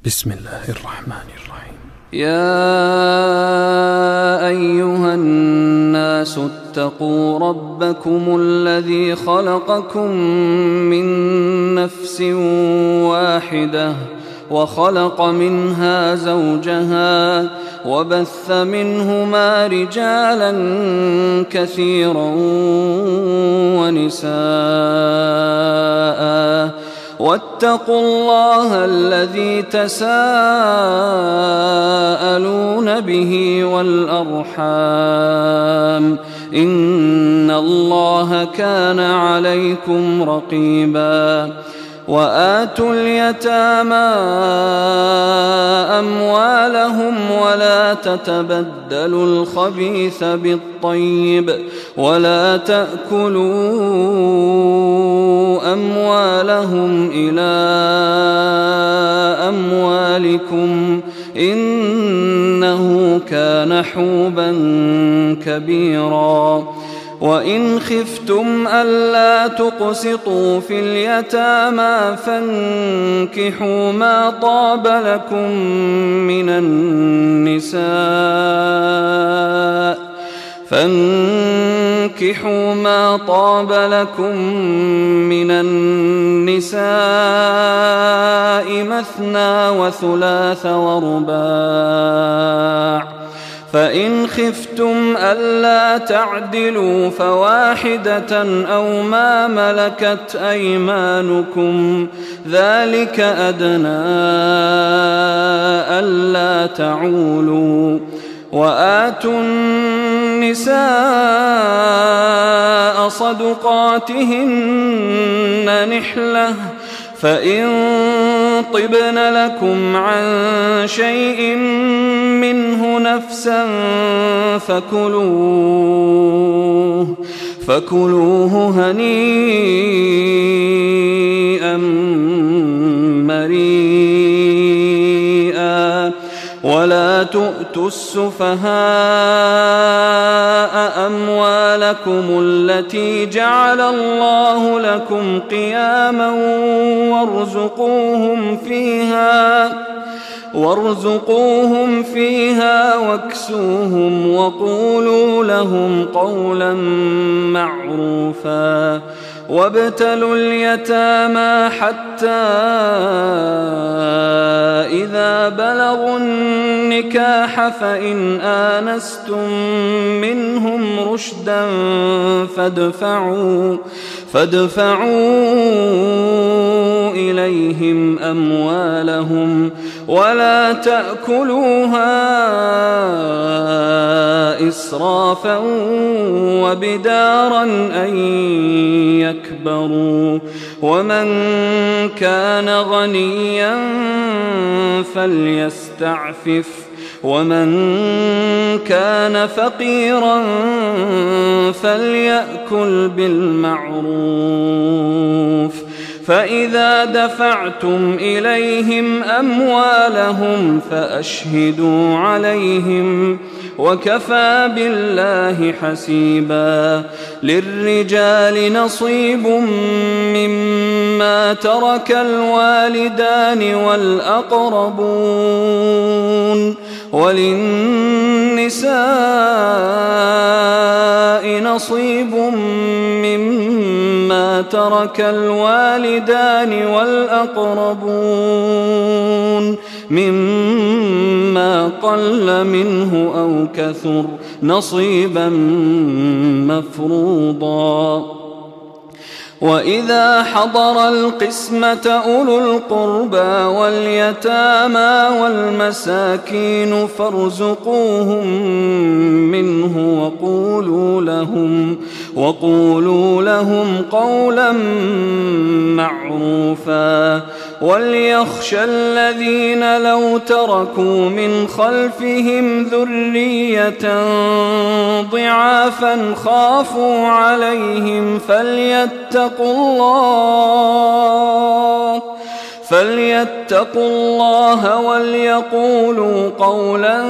بسم الله الرحمن الرحيم. يا أيها الناس اتقوا ربكم الذي خلقكم من نفس واحدة وخلق منها زوجها وبث منهما رجالا كثيرا ونساء واتقوا الله الذي تساءلون به والأرحام إن الله كان عليكم رقيبا. وآتوا اليتامى أموالهم ولا تتبدلوا الخبيث بالطيب ولا تأكلوا أموالهم إلى أموالكم إنه كان حوبا كبيرا. وإن خفتم ألا تقسطوا في اليتامى فانكحوا ما طاب لكم من النساء مثنى وثلاث ورباع. فإن خفتم ألا تعدلوا فواحدة أو ما ملكت أيمانكم ذلك أدنى ألا تعولوا. وآتوا النساء صدقاتهن نحلة فإن طبن لكم عن شيء منه نفسا فكلوه هنيئا مريئا. ولا تؤتوا السفهاء أموالكم التي جعل الله لكم قياما وارزقوهم فيها واكسوهم وقولوا لهم قولا معروفا. وابتلوا اليتامى حتى إذا بلغوا النكاح فإن آنستم منهم رشدا فادفعوا إليهم أموالهم ولا تأكلوها إسرافا وبدارا أن يكبروا. ومن كان غنيا فليستعفف ومن كان فقيرا فليأكل بالمعروف. فإذا دفعتم إليهم أموالهم فأشهدوا عليهم وكفى بالله حسيبا. للرجال نصيب مما ترك الوالدان والأقربون وللنساء نصيب مما ترك الوالدان والأقربون مما قل منه أو كثر نصيبا مفروضا. وإذا حضر القسمة أولو القربى واليتامى والمساكين فارزقوهم منه وقولوا لهم قولا معروفا. وليخشى الذين لو تركوا من خلفهم ذرية ضعافا خافوا عليهم فليتقوا الله وليقولوا قولا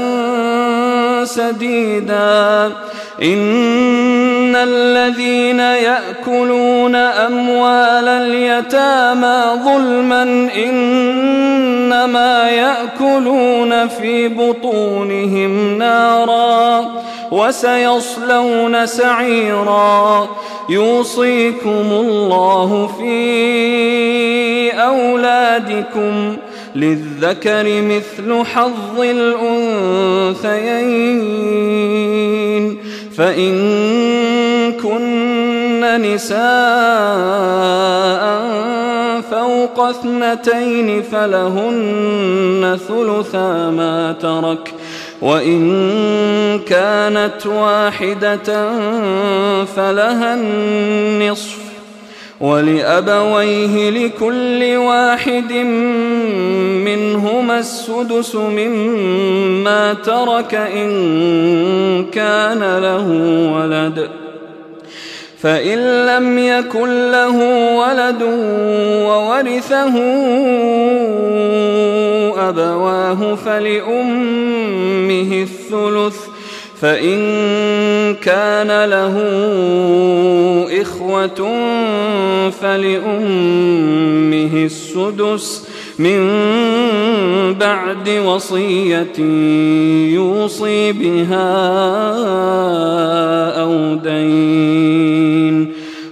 سديدا. إن الذين يأكلون أموال اليتامى ظلما إنما يأكلون في بطونهم نارا وسيصلون سعيرا. يوصيكم الله في أولادكم للذكر مثل حظ الأنثيين. فإن كن نساء فوق 2 فلهن ثلثا ما ترك، وإن كانت واحدة فلها النصف، ولأبويه لكل واحد منهما السدس مما ترك إن كان له ولد، فإن لم يكن له ولد وورثه أبواه فلأمه الثلث، فإن كان له إخوة فلأمه السدس من بعد وصية يوصي بها أو دين.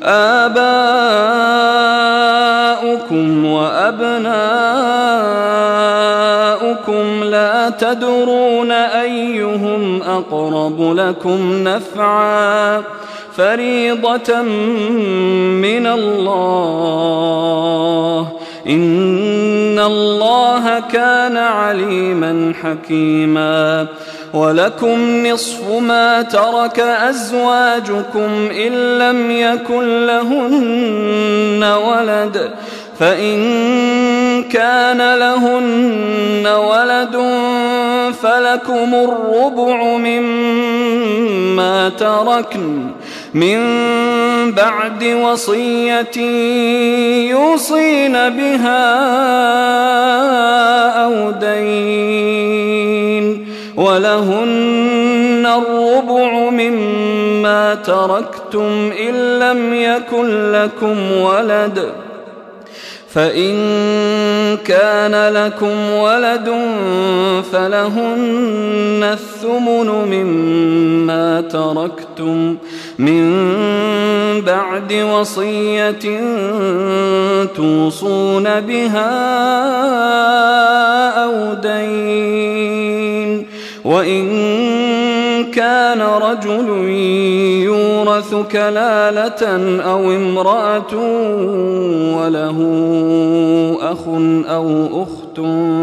آباؤكم وأبناؤكم لا تدرون أيهم أقرب لكم نفعا فريضة من الله إن الله كان عليما حكيما. ولكم نصف ما ترك أزواجكم إن لم يكن لهن ولد، فإن كان لهن ولد فلكم الربع مما تركن من بعد وصية يوصين بها أو دين، ولهن الربع مما تركتم إن لم يكن لكم ولد، فإن كان لكم ولد فلهن الثمن مما تركتم من بعد وصية توصون بها أو دين. وإن كان رجل يورث كلالة أو امرأة وله أخ أو أخت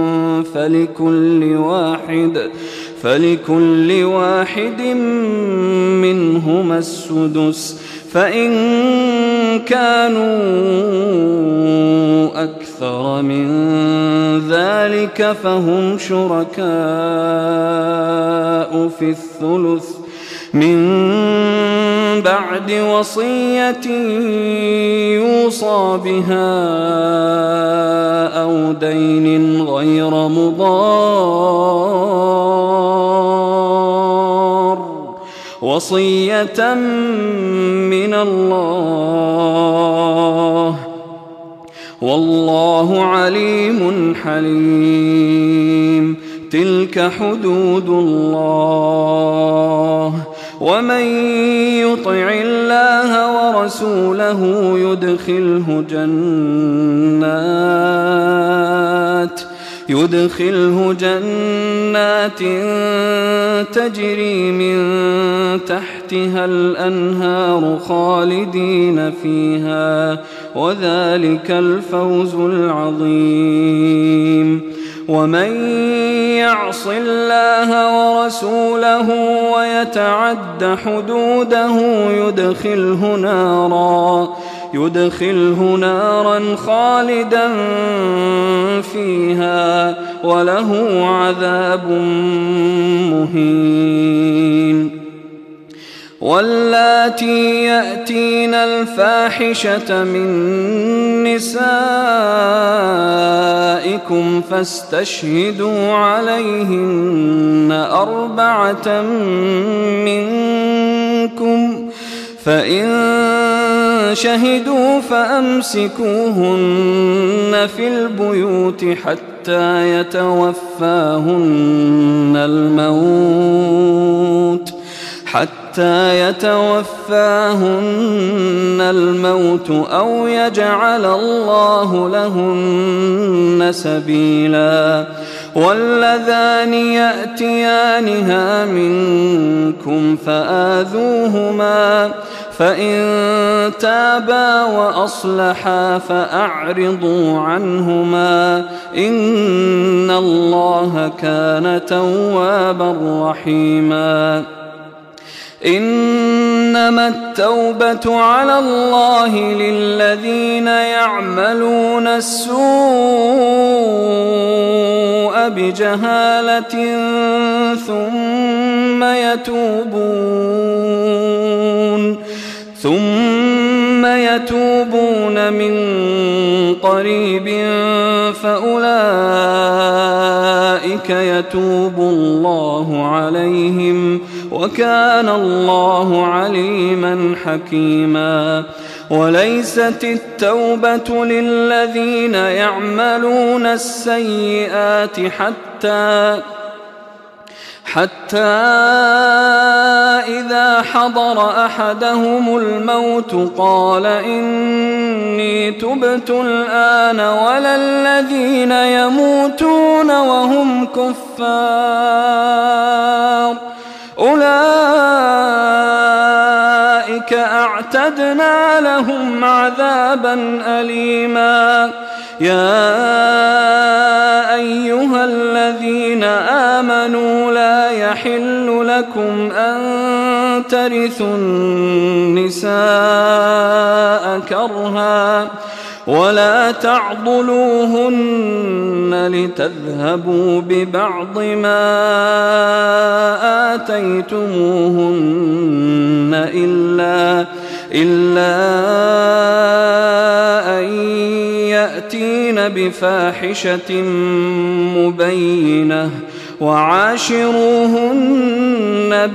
فلكل واحد منهما السدس، فإن كانوا أكثر من ذلك فهم شركاء في الثلث من بعد وصية يوصى بها أو دين غير مضار، وصية من الله والله عليم حليم. تلك حدود الله، ومن يطع الله ورسوله يدخله جنات تجري من تحتها الأنهار خالدين فيها، وذلك الفوز العظيم. ومن يعص الله ورسوله ويتعد حدوده يدخله نارا خالدا فيها وله عذاب مهين. واللاتي يأتين الفاحشة من نسائكم لكم فاستشهدوا عليهن 4 منكم، فإن شهدوا فأمسكوهن في البيوت حتى يتوفاهن الموت أو يجعل الله لهن سبيلا. واللذان يأتيانها منكم فآذوهما، فإن تابا وأصلحا فأعرضوا عنهما، إن الله كان توابا رحيما. إنما التوبة على الله للذين يعملون السوء بجهالة ثم يتوبون من قريب فأولئك يتوب الله عليهم، وكان الله عليما حكيما. وليست التوبة للذين يعملون السيئات حتى إذا حضر أحدهم الموت قال إني تبت الآن، ولا الذين يموتون وهم كفار، أولئك أعتدنا لهم عذابا أليما. يا أيها الذين آمنوا لا يحل لكم أن ترثوا النساء كرها ولا تعضلوهن لتذهبوا ببعض ما آتيتموهن إلا أن يأتين بفاحشة مبينة، وعاشروهن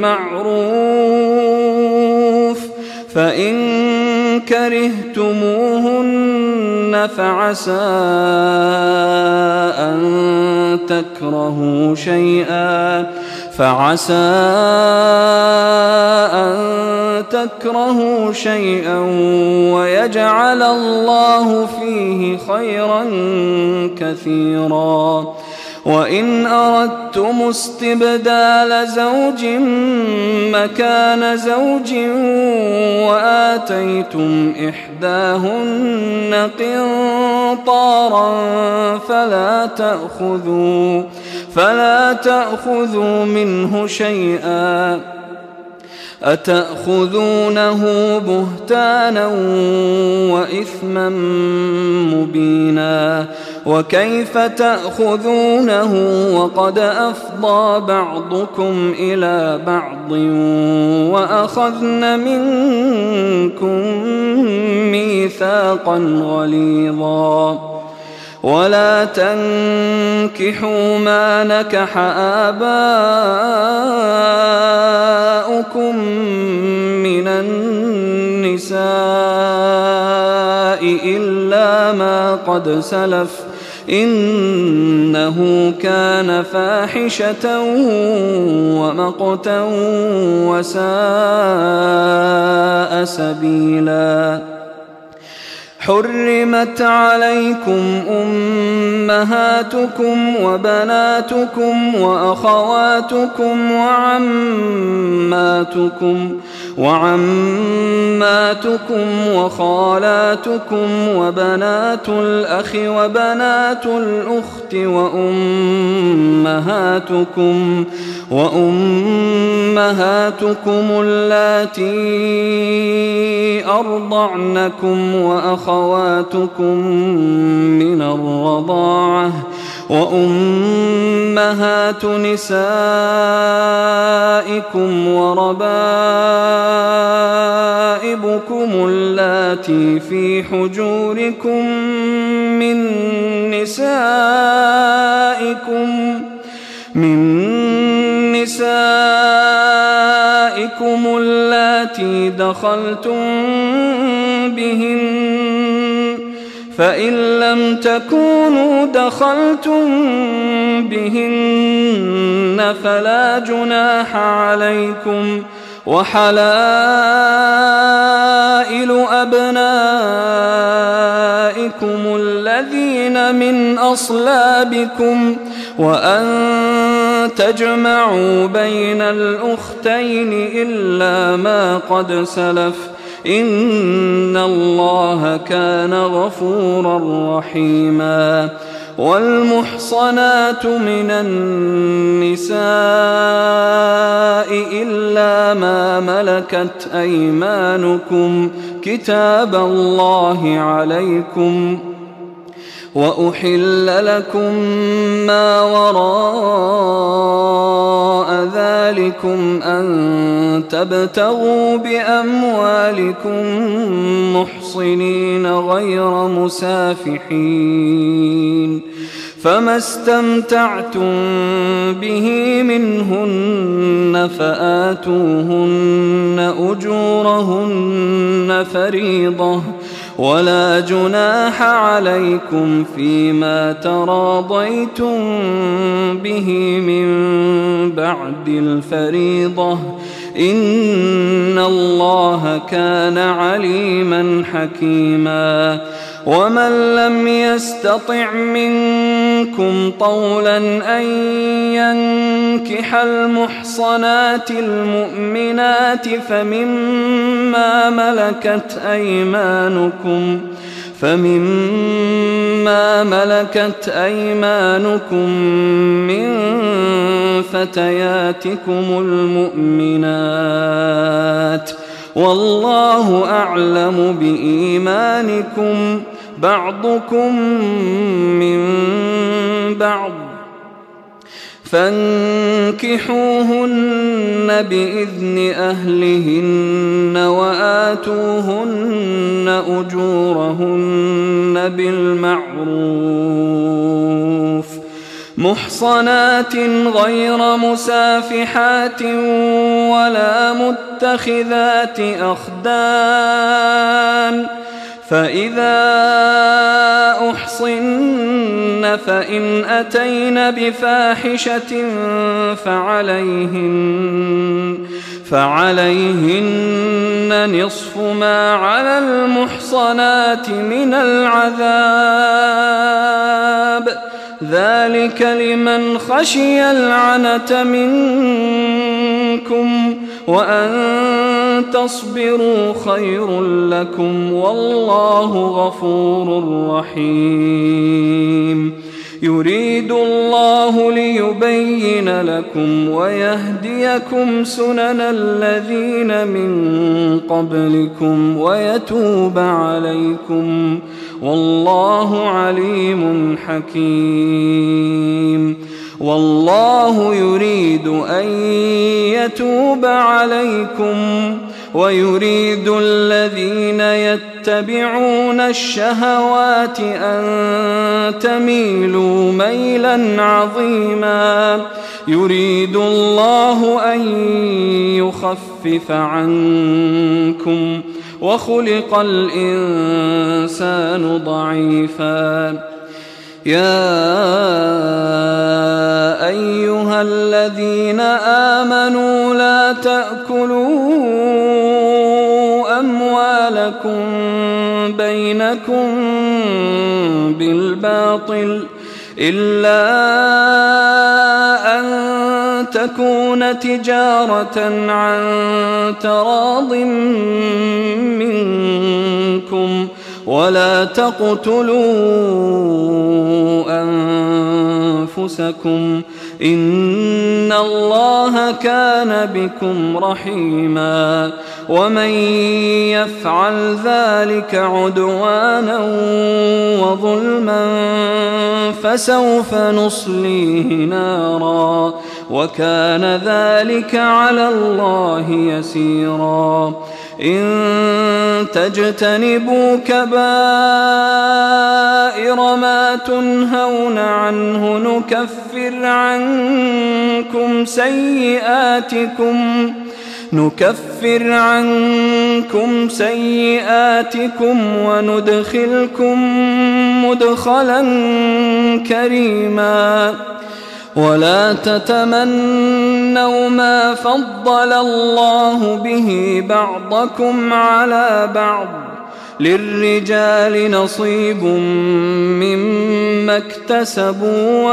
بالمعروف، فإن كرهتموهن فعسى أن تكرهوا شيئا ويجعل الله فيه خيرا كثيرا. وإن أردتم استبدال زوج مكان زوج وآتيتم إحداهن قنطارا فلا تأخذوا منه شيئا، أتأخذونه بهتانا وإثما مبينا. وكيف تأخذونه وقد أفضى بعضكم إلى بعض وأخذن منكم ميثاقا غليظا. ولا تنكحوا ما نكح آباؤكم من النساء إلا ما قد سلف، إنه كان فاحشة ومقتا وساء سبيلا. حرمت عليكم أمهاتكم وبناتكم وأخواتكم وعماتكم وخالاتكم وبنات الأخ وبنات الأخت وأمهاتكم اللاتي أرضعنكم وأخواتكم من الرضاعة وأمهات نسائكم وربائبكم اللاتي في حجوركم من نسائكم من نسائكم اللاتي دخلتم بهن، فإن لم تكونوا دخلتم بهن فلا جناح عليكم، وحلائل أبنائكم الذين من أصلابكم، وأن تجمعوا بين الأختين إلا ما قد سلف، إن الله كان غفورا رحيما. والمحصنات من النساء إلا ما ملكت أيمانكم كتاب الله عليكم، وأحل لكم ما وراء ذلكم أن تبتغوا بأموالكم محصنين غير مسافحين، فما استمتعتم به منهن فآتوهن أجورهن فريضة، ولا جناح عليكم فيما تراضيتم به من بعد الفريضة، إن الله كان عليما حكيما. ومن لم يستطع منكم طولا أن ينكح المحصنات المؤمنات فمما ملكت أيمانكم من فتياتكم المؤمنات، والله أعلم بإيمانكم، بعضكم من بعض، فانكحوهن بإذن أهلهن وآتوهن أجورهن بالمعروف، محصنات غير مسافحات ولا متخذات أخدان، فإذا أحصن فإن أتين بفاحشة فعليهن نصف ما على المحصنات من العذاب، ذلك لمن خشي العنة منكم، وأن تصبروا خير لكم، والله غفور رحيم. يريد الله ليبين لكم ويهديكم سنن الذين من قبلكم ويتوب عليكم، والله عليم حكيم. والله يريد أن يتوب عليكم ويريد الذين يتبعون الشهوات أن تميلوا ميلا عظيما. يريد الله أن يخفف عنكم وخلق الإنسان ضعيفا. يا أيها الذين آمنوا لا تأكلوا أموالكم بينكم بالباطل إلا أن تكون تجارة عن تراض منكم، ولا تقتلوا أنفسكم إن الله كان بكم رحيما. ومن يفعل ذلك عدوانا وظلما فسوف نصليه نارا وكان ذلك على الله يسيرا. إن تجتنبوا كبائر ما تنهون عنه نكفر عنكم سيئاتكم وندخلكم مدخلا كريما ولا تتمنوا ما فضل الله به بعضكم على بعض للرجال نصيب مما اكتسبوا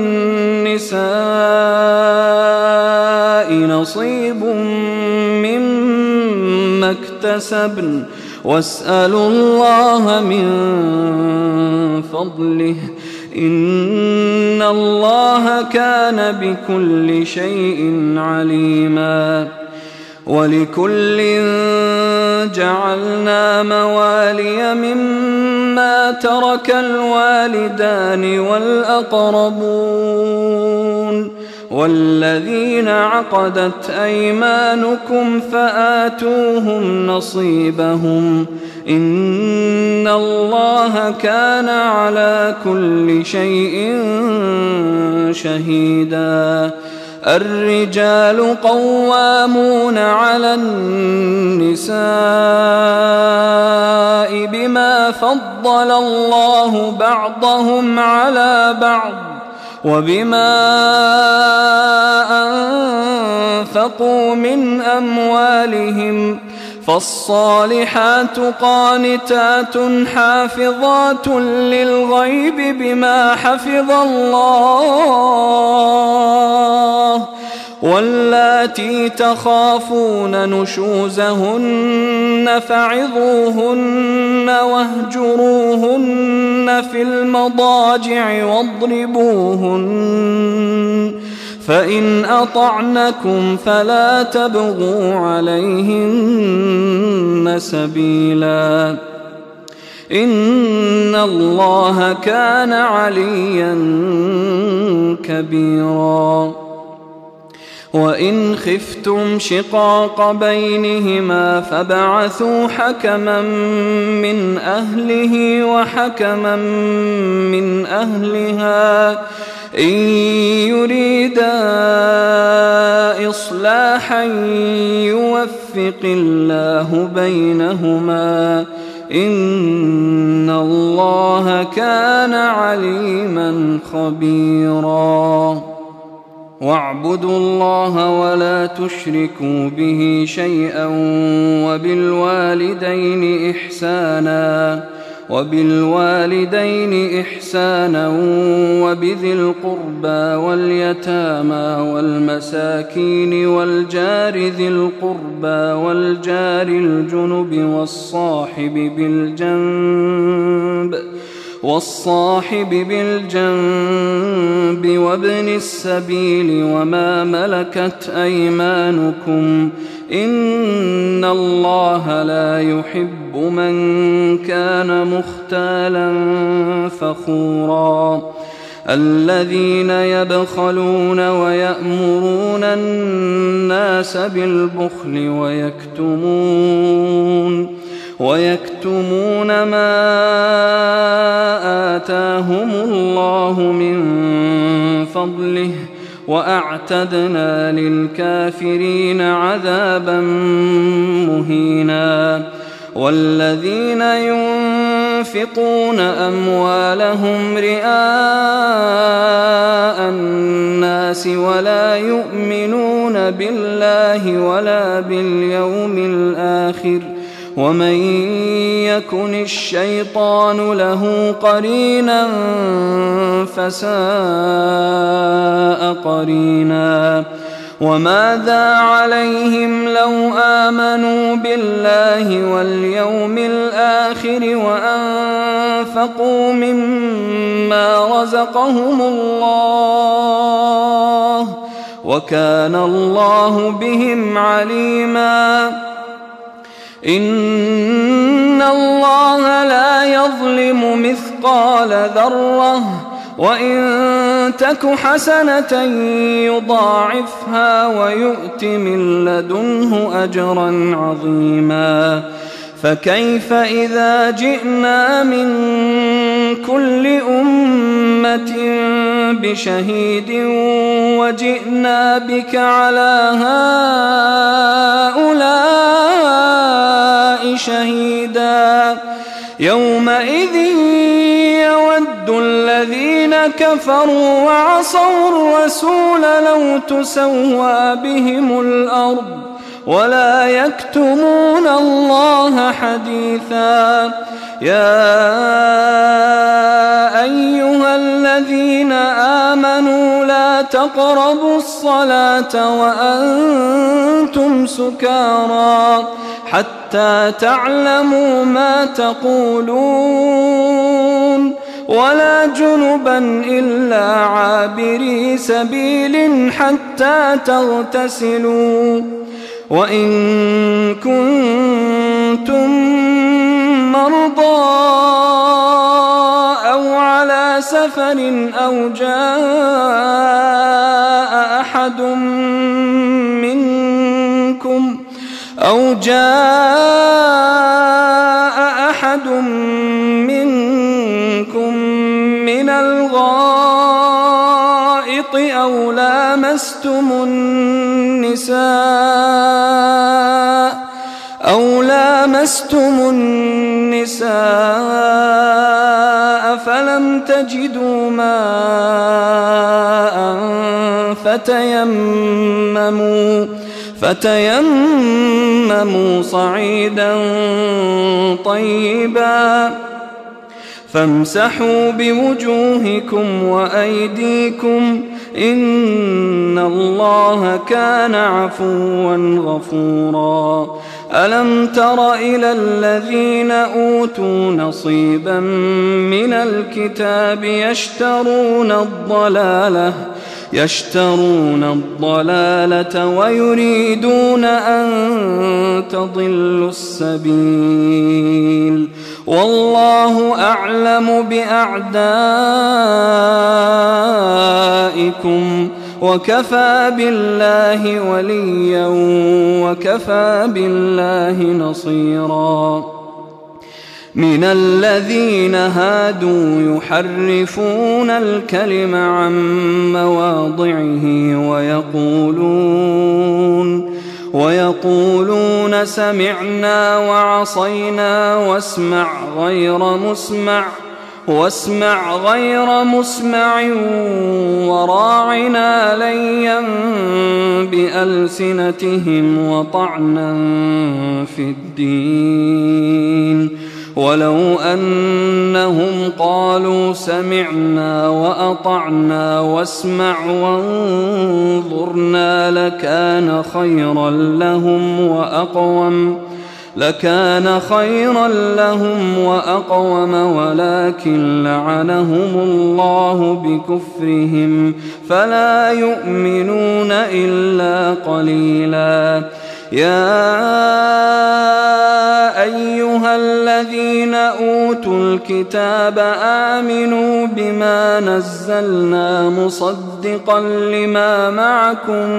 وللنساء نصيب مما اكتسبن واسألوا الله من فضله إن الله كان بكل شيء عليما ولكل جعلنا موالي مما ترك الوالدان والأقربون والذين عقدت أيمانكم فآتوهم نصيبهم إن الله كان على كل شيء شهيدا الرجال قوامون على النساء بما فضل الله بعضهم على بعض وبما أنفقوا من أموالهم فالصالحات قانتات حافظات للغيب بما حفظ الله واللاتي تخافون نشوزهن فعظوهن واهجروهن في المضاجع واضربوهن فإن أطعنكم فلا تبغوا عليهن سبيلا إن الله كان عليا كبيرا وإن خفتم شقاق بينهما فابعثوا حكما من أهله وحكما من أهلها إن يريدا إصلاحا يوفق الله بينهما إن الله كان عليما خبيرا واعبدوا الله ولا تشركوا به شيئا وبالوالدين إحسانا وبذي القربى واليتامى والمساكين والجار ذي القربى والجار الجنب والصاحب بالجنب وابن السبيل وما ملكت أيمانكم إن الله لا يحب من كان مختالا فخورا الذين يبخلون ويأمرون الناس بالبخل ويكتمون ما آتاهم الله من فضله وأعتدنا للكافرين عذابا مهينا والذين ينفقون أموالهم رئاء الناس ولا يؤمنون بالله ولا باليوم الآخر ومن يكن الشيطان له قرينا فساء قرينا وماذا عليهم لو آمنوا بالله واليوم الآخر وأنفقوا مما رزقهم الله وكان الله بهم عليما إن الله لا يظلم مثقال ذرة وإن تك حسنة يضاعفها ويؤت من لدنه أجرا عظيما فكيف إذا جئنا من كل أمة بشهيد وجئنا بك على هؤلاء شهيدا يومئذ يود الذين كفروا وعصوا الرسول لو تسوى بهم الأرض ولا يكتمون الله حديثا يا أيها الذين آمنوا لا تقربوا الصلاة وأنتم سكارى حتى تعلموا ما تقولون ولا جنبا إلا عابري سبيل حتى تغتسلوا وإن كنتم مرضى أو على سفر أو جاء أحد منكم من الغائط أو لامستم النساء فلم تجدوا ماء فتيمموا صعيدا طيبا فامسحوا بوجوهكم وأيديكم إن الله كان عفوا غفورا ألم تر إلى الذين أوتوا نصيبا من الكتاب يشترون الضلالة ويريدون أن تضلوا السبيل والله أعلم بأعدائكم وكفى بالله وليا وكفى بالله نصيرا من الذين هادوا يحرفون الكلم عن مواضعه ويقولون سمعنا وعصينا واسمع غير مسمع وراعنا ليا بألسنتهم وطعنا في الدين ولو أنهم قالوا سمعنا وأطعنا واسمع وانظرنا لكان خيرا لهم وأقوم ولكن لعنهم الله بكفرهم فلا يؤمنون إلا قليلا يا أيها الذين أوتوا الكتاب آمنوا بما نزلنا مصدقا لما معكم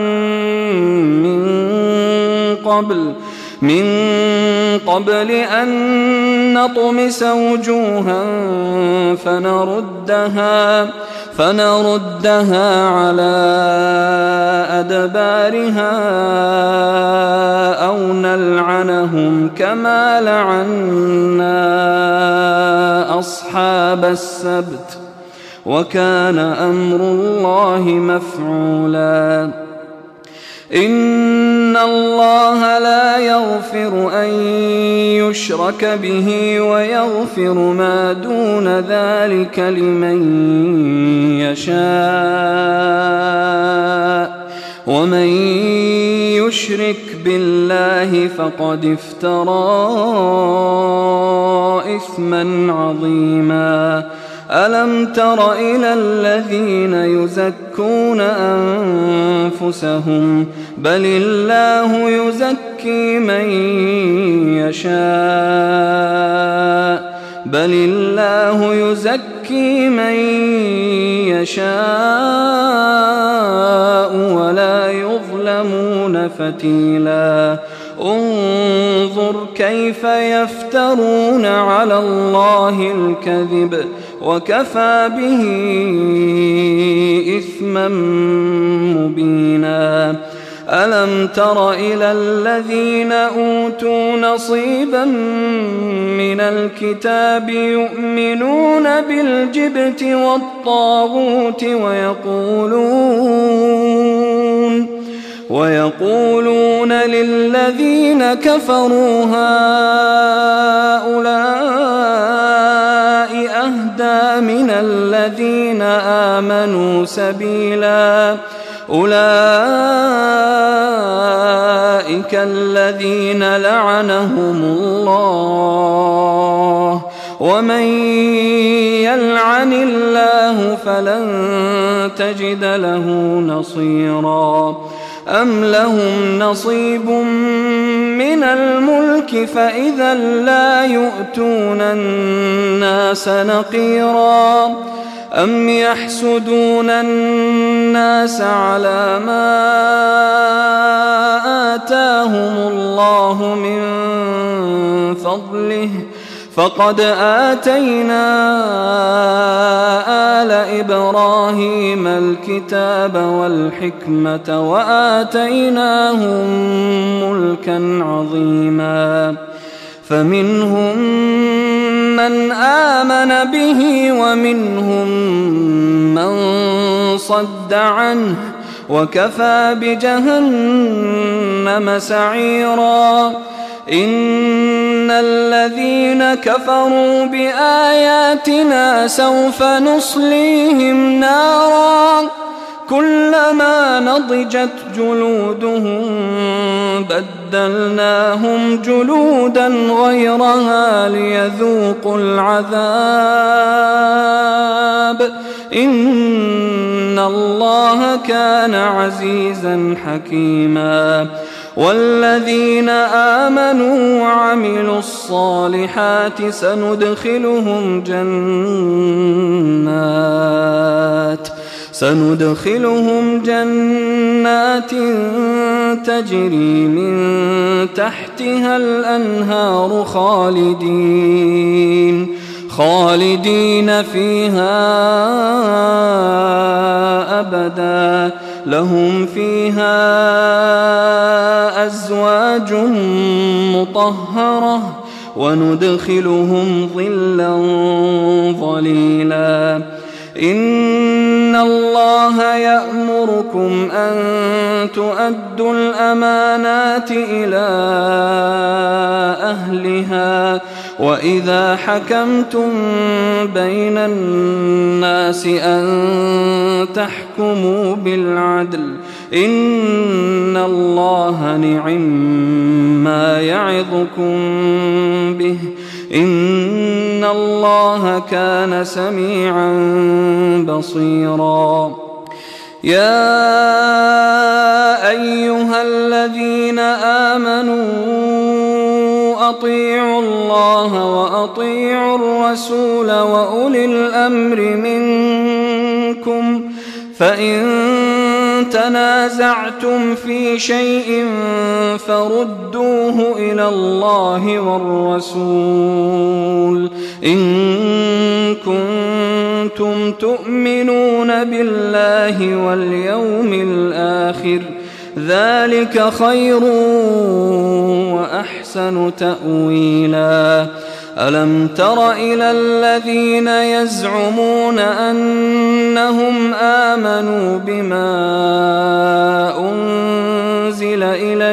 من قبل أن نطمس وجوها فنردها على أدبارها أو نلعنهم كما لعنا أصحاب السبت وكان أمر الله مفعولا إن الله لا يغفر أن يشرك به ويغفر ما دون ذلك لمن يشاء ومن يشرك بالله فقد افترى إثما عظيما ألم تر إلى الذين يزكون أنفسهم بل الله يزكي من يشاء فتيلا انظر كيف يفترون على الله الكذب وكفى به إثما مبينا ألم تر إلى الذين أوتوا نصيبا من الكتاب يؤمنون بالجبت والطاغوت ويقولون للذين كفروا هؤلاء أهدى من الذين آمنوا سبيلا أولئك الذين لعنهم الله ومن يلعن الله فلن تجد له نصيرا أم لهم نصيب من الملك فإذا لا يؤتون الناس نقيرا أم يحسدون الناس على ما آتاهم الله من فضله فقد آتينا آل إبراهيم الكتاب والحكمة وآتيناهم ملكا عظيما فمنهم من آمن به ومنهم من صد عنه وكفى بجهنم سعيرا إن الذين كفروا بآياتنا سوف نصليهم نارا كلما نضجت جلودهم بدلناهم جلودا غيرها ليذوقوا العذاب إن الله كان عزيزا حكيما والذين آمنوا وعملوا الصالحات سندخلهم جنات تجري من تحتها الأنهار خالدين فيها أبدا لهم فيها أزواج مطهرة وندخلهم ظلا ظليلا إن الله يأمركم أن تؤدوا الأمانات إلى أهلها وإذا حكمتم بين الناس أن تحكموا بالعدل إن الله نعما يعظكم به إن الله كان سميعا بصيرا يا أيها الذين آمنوا أطيعوا الله وأطيعوا الرسول وأولي الأمر منكم فإن تنازعتم في شيء فردوه إلى الله والرسول إن كنتم تؤمنون بالله واليوم الآخر ذلك خير وأحسن تأويلا ألم تر إلى الذين يزعمون أنهم آمنوا بما أنزل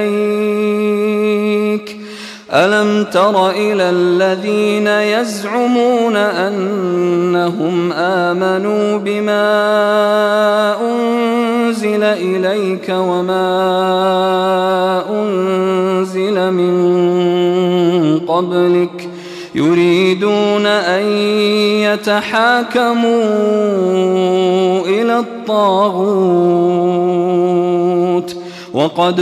إليك ألم تر إلى الذين يزعمون أنهم آمنوا بما أنزل إليك وما أنزل من قبلك يريدون أن يتحاكموا إلى الطاغوت وقد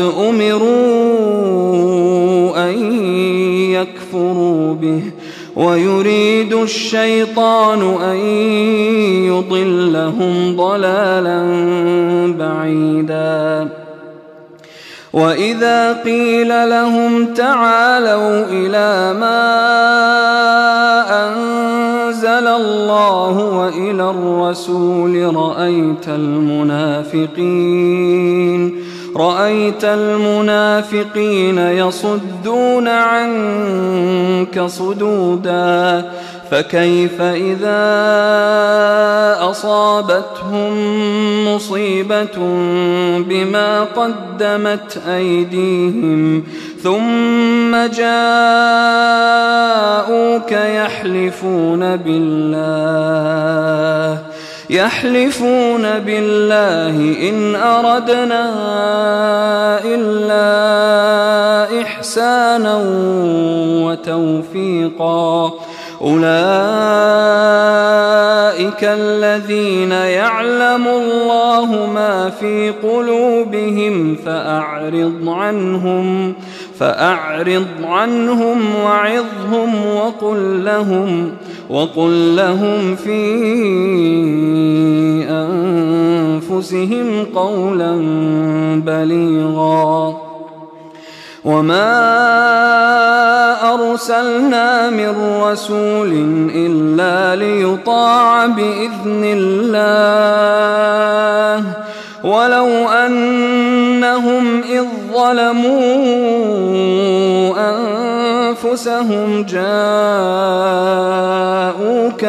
أمروا أن يكفروا به ويريد الشيطان أن يضلهم ضلالا بعيدا وإذا قيل لهم تعالوا إلى ما أنزل الله وإلى الرسول رأيت المنافقين يصدون عنك صدودا فكيف إذا أصابتهم مصيبة بما قدمت أيديهم ثم جاءوك يحلفون بالله إن أردنا إلا إحسانا وتوفيقا أولئك الذين يعلم الله ما في قلوبهم فأعرض عنهم وعظهم وقل لهم في أنفسهم قولا بليغا وما أرسلنا من رسول إلا ليطاع بإذن الله ولو أنهم إذ ظلموا أنفسهم جاءوك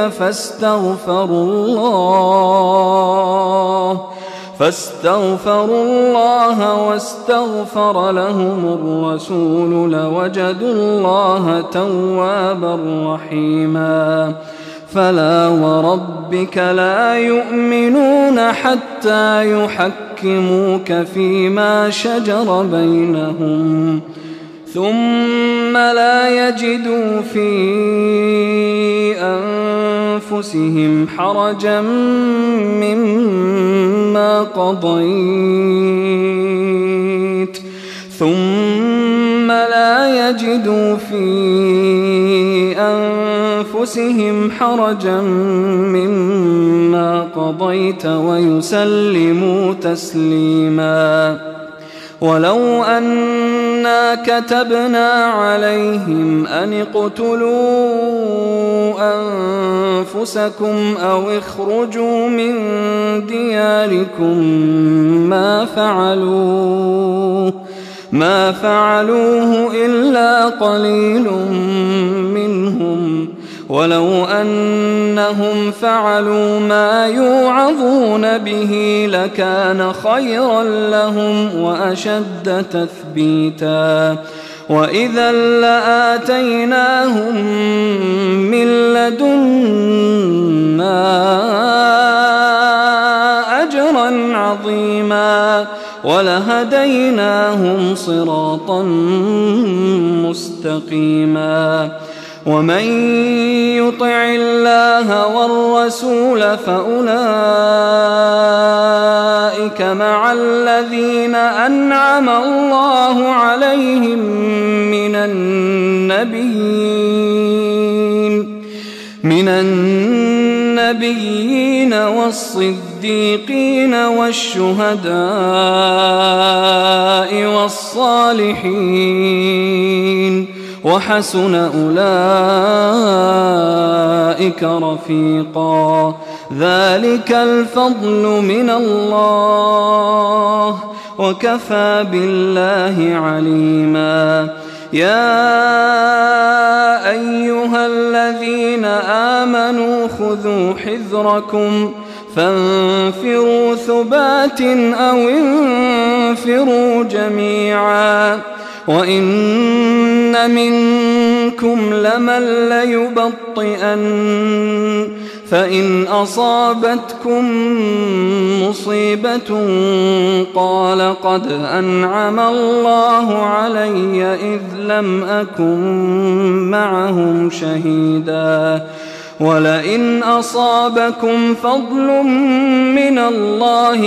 فاستغفروا الله واستغفر لهم الرسول لوجدوا الله توابا رحيما فلا وربك لا يؤمنون حتى يحكموك فيما شجر بينهم ثم لا يجدوا في أنفسهم حرجا مما قضيت ويسلموا تسليما ولو أنا كتبنا عليهم أن اقتلوا أنفسكم أو اخرجوا من دياركم ما فعلوه إلا قليل منهم ولو أنهم فعلوا ما يوعظون به لكان خيرا لهم وأشد تثبيتا وإذا لآتيناهم من لدنا أجرا عظيما ولهديناهم صراطا مستقيما ومن يطع الله والرسول فأولئك مع الذين أنعم الله عليهم من النبيين والصديقين والشهداء والصالحين وحسن أولئك رفيقا ذلك الفضل من الله وكفى بالله عليما يا أيها الذين آمنوا خذوا حذركم فانفروا ثبات أو انفروا جميعا وإن منكم لمن ليبطئن فإن أصابتكم مصيبة قال قد أنعم الله علي إذ لم أكن معهم شهيدا ولئن أصابكم فضل من الله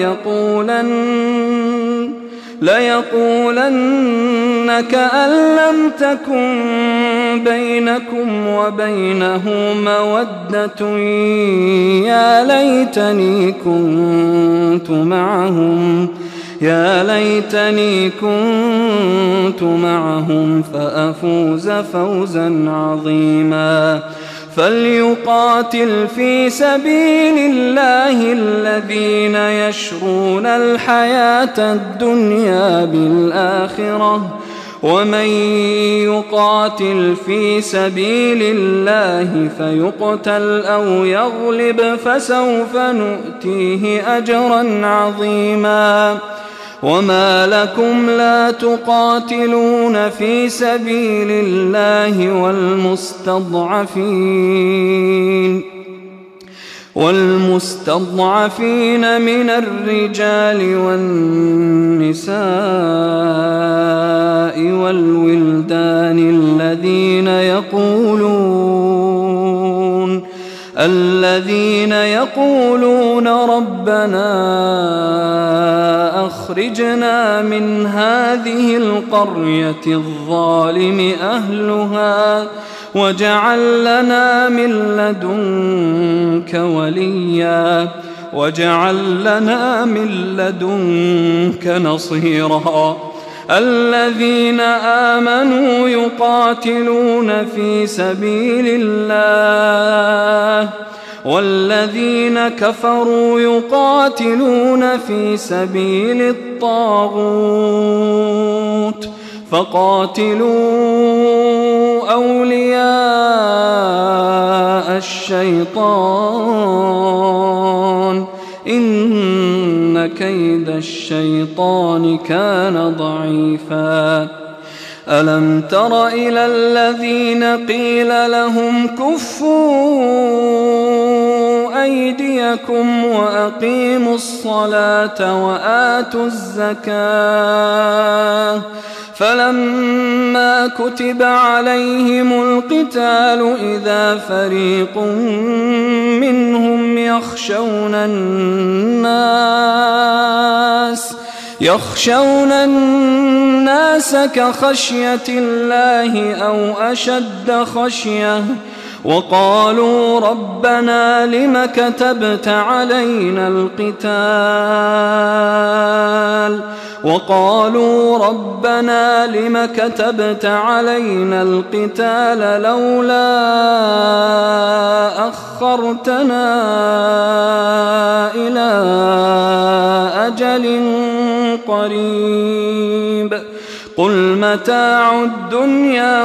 ليقولن كأن لم تكن بينكم وبينه مودة يا يا ليتني كنت معهم فأفوز فوزا عظيما فليقاتل في سبيل الله الذين يشرون الحياة الدنيا بالآخرة ومن يقاتل في سبيل الله فيقتل أو يغلب فسوف نؤتيه أجرا عظيما وما لكم لا تقاتلون في سبيل الله والمستضعفين من الرجال والنساء والولدان الذين يقولون ربنا أخرجنا من هذه القرية الظالم أهلها واجعل لنا من لدنك وليا واجعل لنا من لدنك نصيرا الذين آمنوا يقاتلون في سبيل الله والذين كفروا يقاتلون في سبيل الطاغوت فقاتلوا أولياء الشيطان إن كيد الشيطان كان ضعيفا ألم تر إلى الذين قيل لهم كفوا أيديكم وأقيموا الصلاة وآتوا الزكاة فلما كتب عليهم القتال إذا فريق منهم يخشون الناس كخشية الله أو أشد خشية وقالوا ربنا لم كتبت علينا القتال لولا أخرتنا إلى أجل قريب قل متاع الدنيا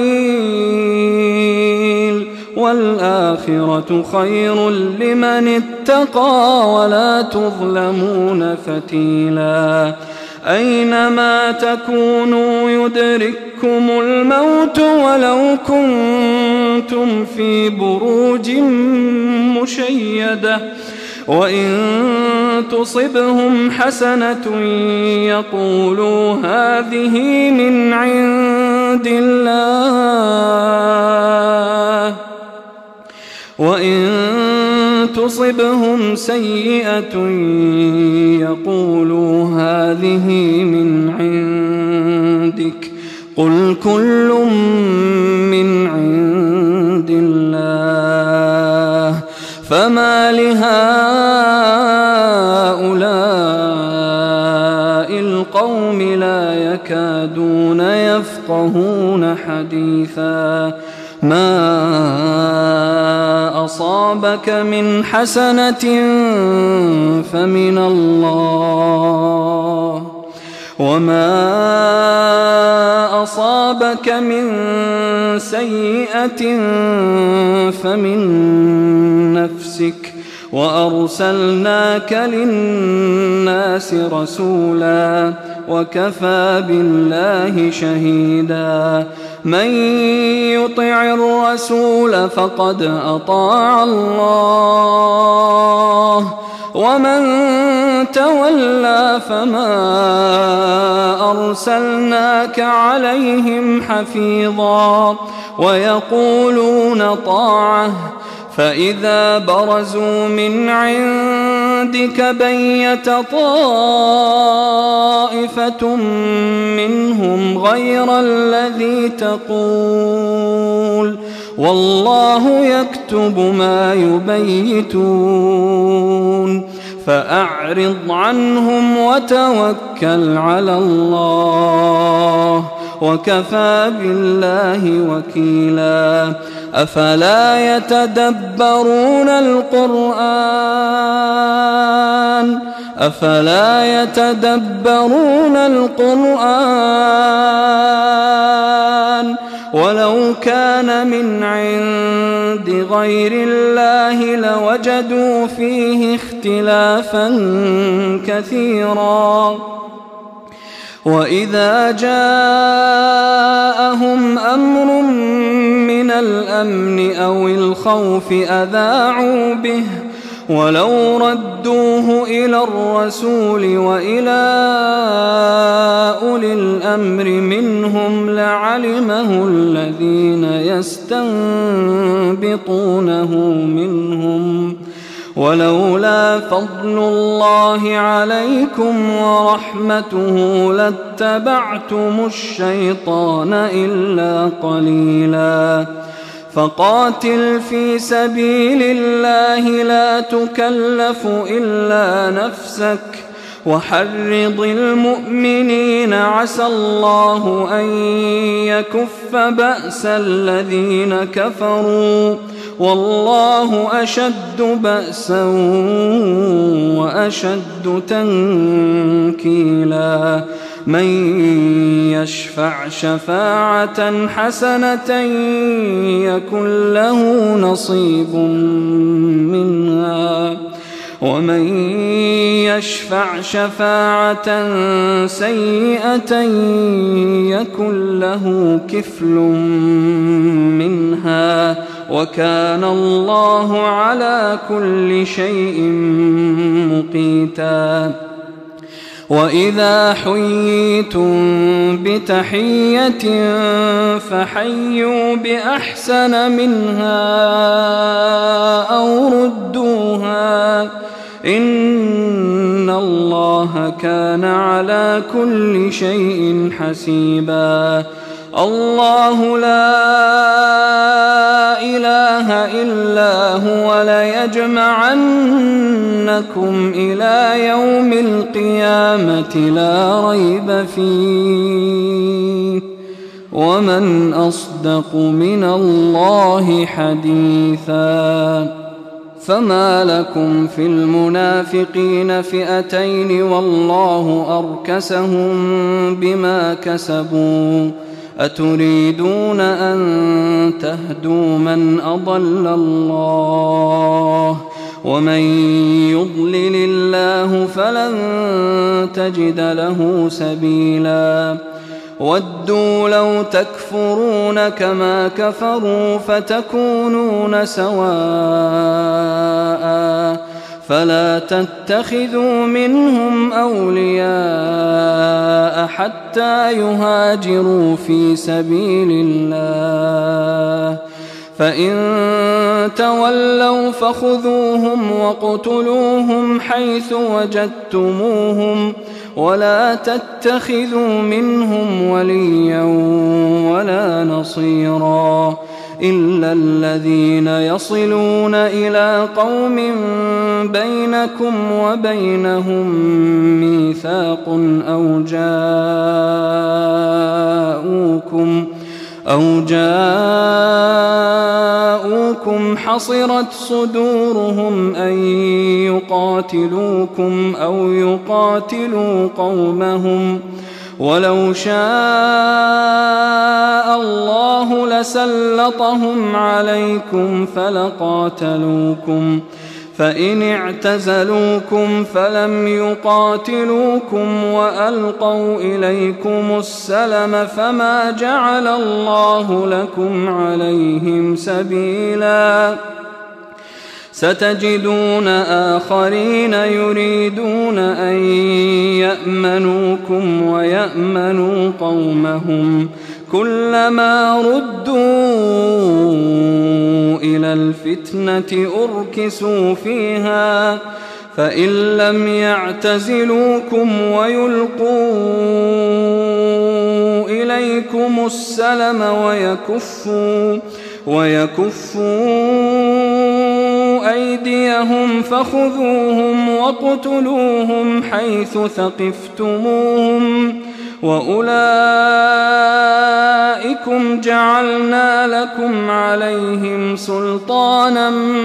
قليل والآخرة خير لمن اتقى ولا تظلمون فتيلا أينما تكونوا يدرككم الموت ولو كنتم في بروج مشيدة وإن تصبهم حسنة يقولوا هذه من عند الله وإن تصبهم سيئة يقولوا هذه من عندك قل كل من عند الله فما لهؤلاء القوم لا يكادون يفقهون حديثا ما أصابك من حسنة فمن الله وما أصابك من سيئة فمن نفسك وأرسلناك للناس رسولا وكفى بالله شهيدا من يطع الرسول فقد أطاع الله ومن تولى فما أرسلناك عليهم حفيظا ويقولون طاعة فإذا برزوا من عندك بيت طائفة منهم غير الذي تقول والله يكتب ما يبيتون فأعرض عنهم وتوكل على الله وكفى بالله وكيلا أفلا يتدبرون القرآن ولو كان من عند غير الله لوجدوا فيه اختلافا كثيرا وإذا جاءهم أمر من الأمن أو الخوف أذاعوا به ولو ردوه إلى الرسول وإلى أولي الأمر منهم لعلمه الذين يستنبطونه منهم ولولا فضل الله عليكم ورحمته لاتبعتم الشيطان إلا قليلا فقاتل في سبيل الله لا تكلف إلا نفسك وحرض المؤمنين عسى الله أن يكف بأس الذين كفروا والله أشد بأسا وأشد تنكيلا من يشفع شفاعة حسنة يكن له نصيب منها ومن يشفع شفاعة سيئة يكن له كفل منها وكان الله على كل شيء مقيتا وإذا حييتم بتحية فحيوا بأحسن منها أو ردوها إن الله كان على كل شيء حسيبا الله لا إله إلا هو ليجمعنكم إلى يوم القيامة لا ريب فيه ومن أصدق من الله حديثا فما لكم في المنافقين فئتين والله أركسهم بما كسبوا أتريدون أن تهدوا من أضل الله ومن يضلل الله فلن تجد له سبيلا ودوا لو تكفرون كما كفروا فتكونون سواء فلا تتخذوا منهم أولياء حتى يهاجروا في سبيل الله فإن تولوا فخذوهم واقتلوهم حيث وجدتموهم ولا تتخذوا منهم وليا ولا نصيرا إلا الذين يصلون إلى قوم بينكم وبينهم ميثاق أو جاءوكم حصرت صدورهم أن يقاتلوكم أو يقاتلوا قومهم ولو شاء الله لسلطهم عليكم فلقاتلوكم فإن اعتزلوكم فلم يقاتلوكم وألقوا إليكم السلم فما جعل الله لكم عليهم سبيلا ستجدون آخرين يريدون أن يأمنوكم ويأمنوا قومهم كلما ردوا إلى الفتنة أركسوا فيها فإن لم يعتزلوكم ويلقوا إليكم السلم ويكفوا أيديهم فخذوهم واقتلوهم حيث ثقفتموهم وأولئكم جعلنا لكم عليهم سلطانا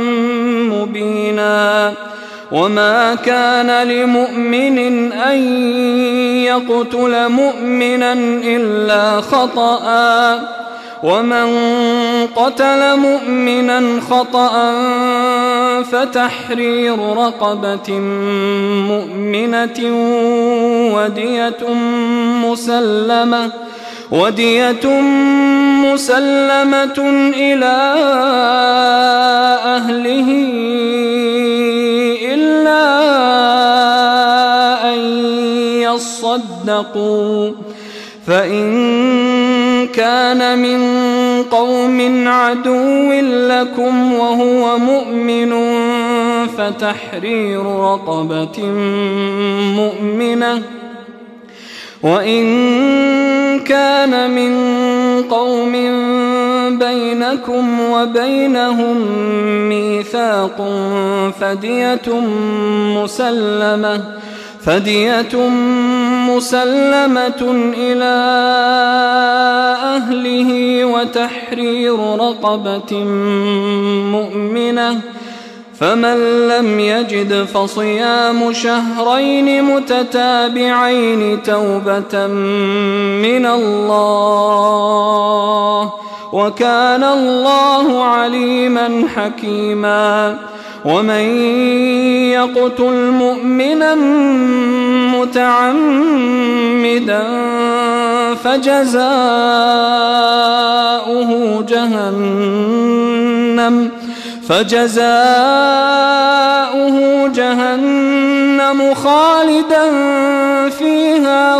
مبينا وما كان لمؤمن أن يقتل مؤمنا إلا خطأ ومن قتل مؤمنا خطأ فتحرير رقبة مؤمنة ودية مسلمة إلى أهله إلا أن يصدقوا فإن كان من قوم عدو لكم وهو مؤمن فتحرير رقبة مؤمنة وإن كان من قوم بينكم وبينهم ميثاق فدية مسلمة إلى أهله وتحرير رقبة مؤمنة فمن لم يجد فصيام شهرين متتابعين توبة من الله وكان الله عليما حكيما ومن يقتل مؤمنا متعمدا فجزاؤه جهنم خالدا فيها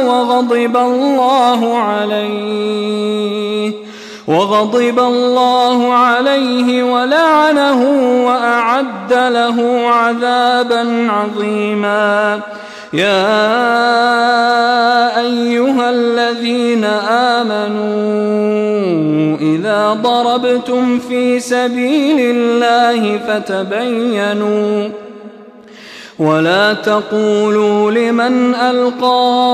وغضب الله عليه ولعنه وأعد له عذابا عظيما يا أيها الذين آمنوا إذا ضربتم في سبيل الله فتبينوا ولا تقولوا لمن ألقى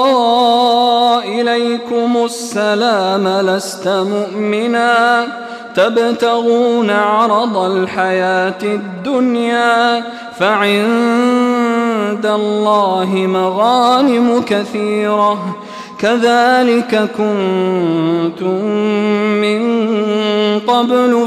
إليكم السلام لست مؤمنا تبتغون عرض الحياة الدنيا فعند الله مغانم كثيرة كذلك كنتم من قبل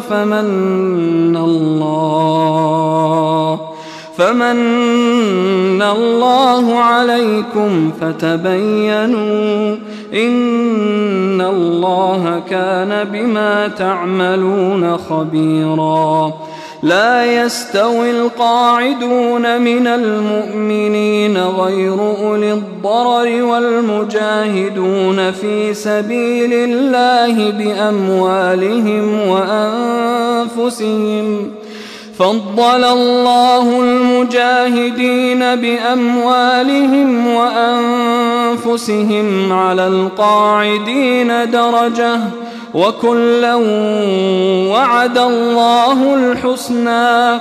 فمن الله عليكم فتبينوا إن الله كان بما تعملون خبيرا لا يستوي القاعدون من المؤمنين غير أولي الضرر والمجاهدون في سبيل الله بأموالهم وأنفسهم فضل الله المجاهدين بأموالهم وأنفسهم على القاعدين درجة وكلا وعد الله الحسنى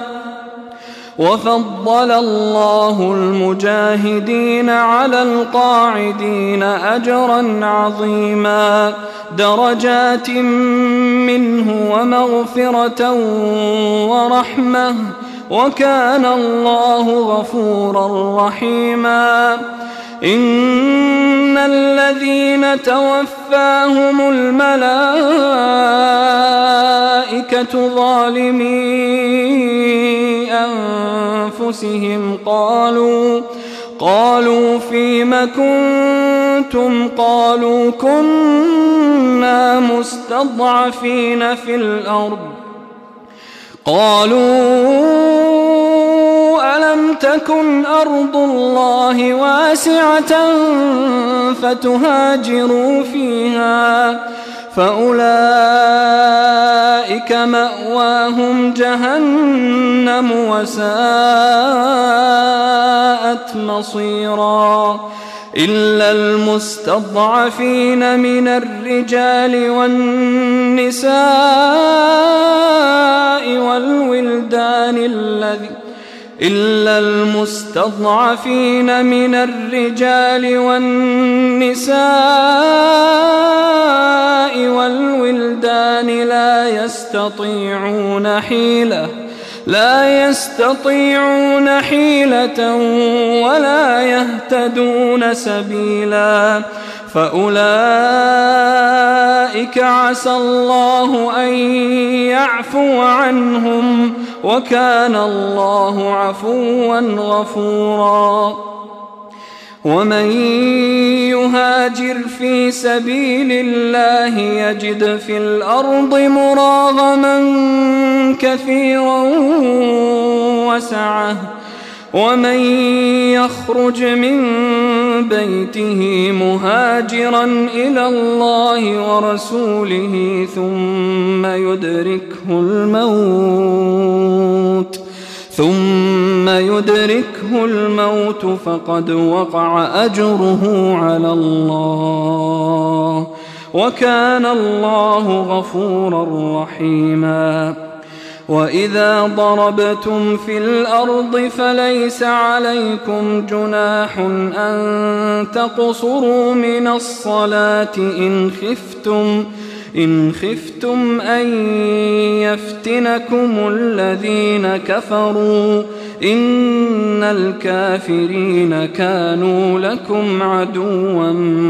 وفضل الله المجاهدين على القاعدين أجرا عظيما درجات منه ومغفرة ورحمة وكان الله غفورا رحيما إن الذين توفاهم الملائكة ظالمي أنفسهم قالوا فيم كنتم قالوا كنا مستضعفين في الأرض قالوا ألم تكن أرض الله واسعة فتهاجروا فيها فأولئك مأواهم جهنم وساءت وساءت مصيرا إلا المستضعفين من الرجال والنساء والولدان لا يستطيعون حيلة ولا يهتدون سبيلا فأولئك عسى الله أن يعفو عنهم وكان الله عفوا غفورا ومن يهاجر في سبيل الله يجد في الأرض مراغما كثيرا وسعة ومن يخرج من بيته مهاجرا إلى الله ورسوله ثم يدركه الموت فقد وقع أجره على الله وكان الله غفورا رحيما وإذا ضربتم في الأرض فليس عليكم جناح أن تقصروا من الصلاة إن خفتم أن يفتنكم الذين كفروا إن الكافرين كانوا لكم عدوا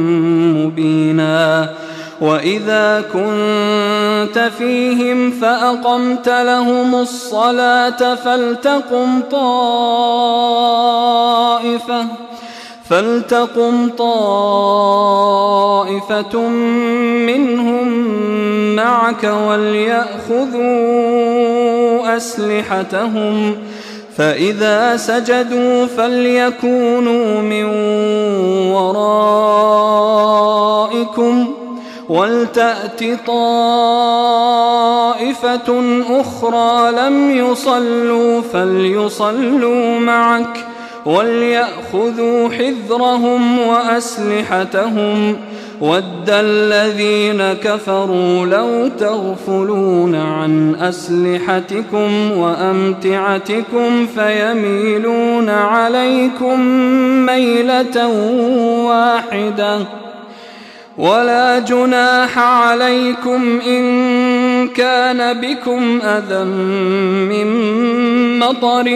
مبينا وإذا كنت فيهم فأقمت لهم الصلاة فلتقم طائفة منهم معك وليأخذوا أسلحتهم فإذا سجدوا فليكونوا من ورائكم ولتأت طائفة أخرى لم يصلوا فليصلوا معك وليأخذوا حذرهم وأسلحتهم ود الذين كفروا لو تغفلون عن أسلحتكم وأمتعتكم فيميلون عليكم ميلة واحدة ولا جناح عليكم إن كان بكم أذى من مطر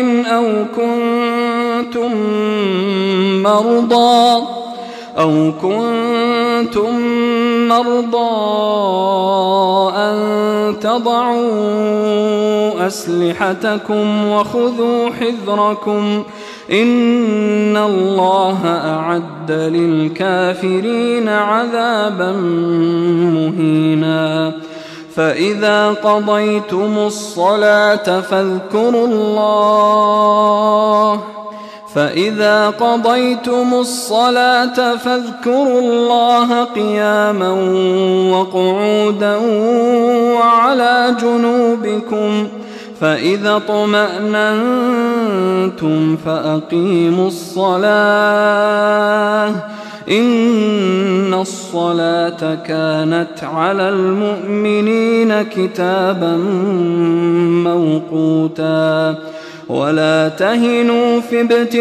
أو كنتم مرضى أن تضعوا أسلحتكم وخذوا حذركم إن الله أعد للكافرين عذابا مهينا فإذا قضيتم الصلاة فاذكروا الله قياما وقعودا وعلى جنوبكم فإذا اطمأننتم فأقيموا الصلاة إن الصلاة كانت على المؤمنين كتابا موقوتا ولا تهنوا في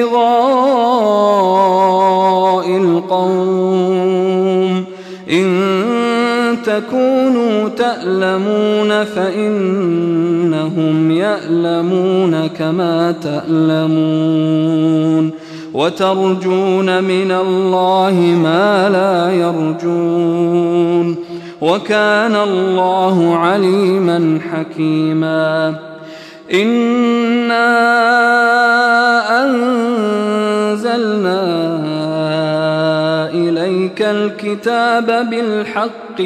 ابتغاء القوم إن تكونوا تألمون فإنهم يألمون كما تألمون وترجون من الله ما لا يرجون وكان الله عليما حكيما إنا أنزلنا إليك الكتاب بالحق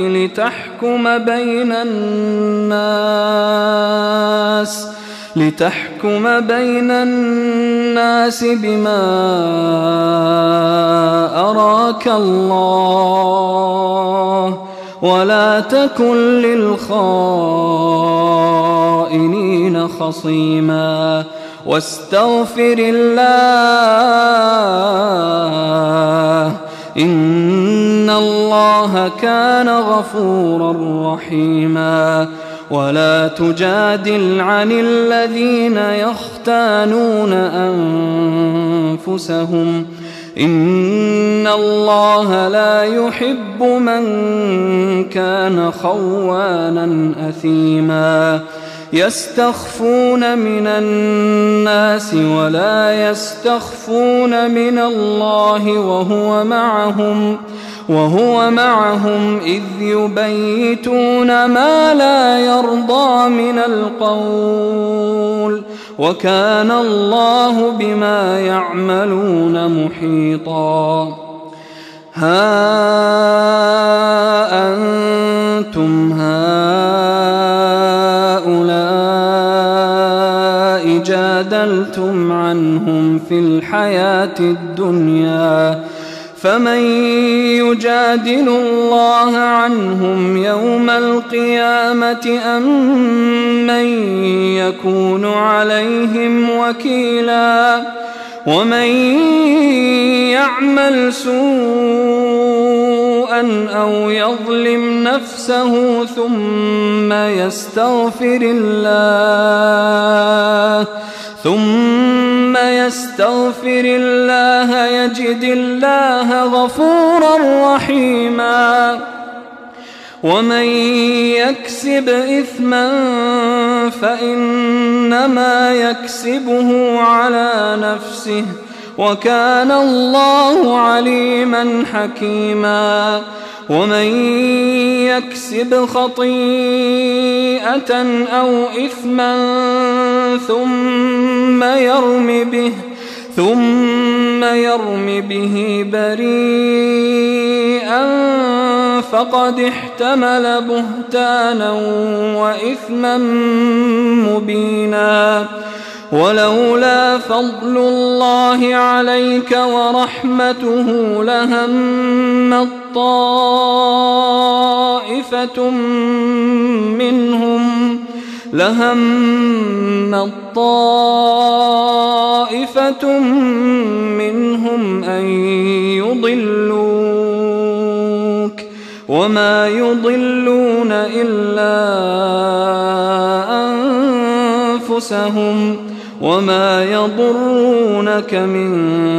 لتحكم بين الناس بما أراك الله ولا تكن للخائنين خصيما واستغفر الله وكان غفورا رحيما ولا تجادل عن الذين يختانون أنفسهم إن الله لا يحب من كان خوانا أثيما يستخفون من الناس ولا يستخفون من الله وهو معهم إذ يبيتون ما لا يرضى من القول وكان الله بما يعملون محيطا ها أنتم هؤلاء جادلتم عنهم في الحياة الدنيا فمن يجادل الله عنهم يوم القيامة أم من يكون عليهم وكيلا ومن يعمل سوءا أو يظلم نفسه ثم يستغفر الله يجد الله غفورا رحيما ومن يكسب إثما فإنما يكسبه على نفسه وكان الله عليما حكيما ومن يكسب خطيئة أو إثما ثم يرم به بريئا فقد احتمل بهتانا وإثما مبينا ولولا فضل الله عليك ورحمته لهمت طائفة منهم أن يضلوك وما يضلون إلا أنفسهم وما يضرونك من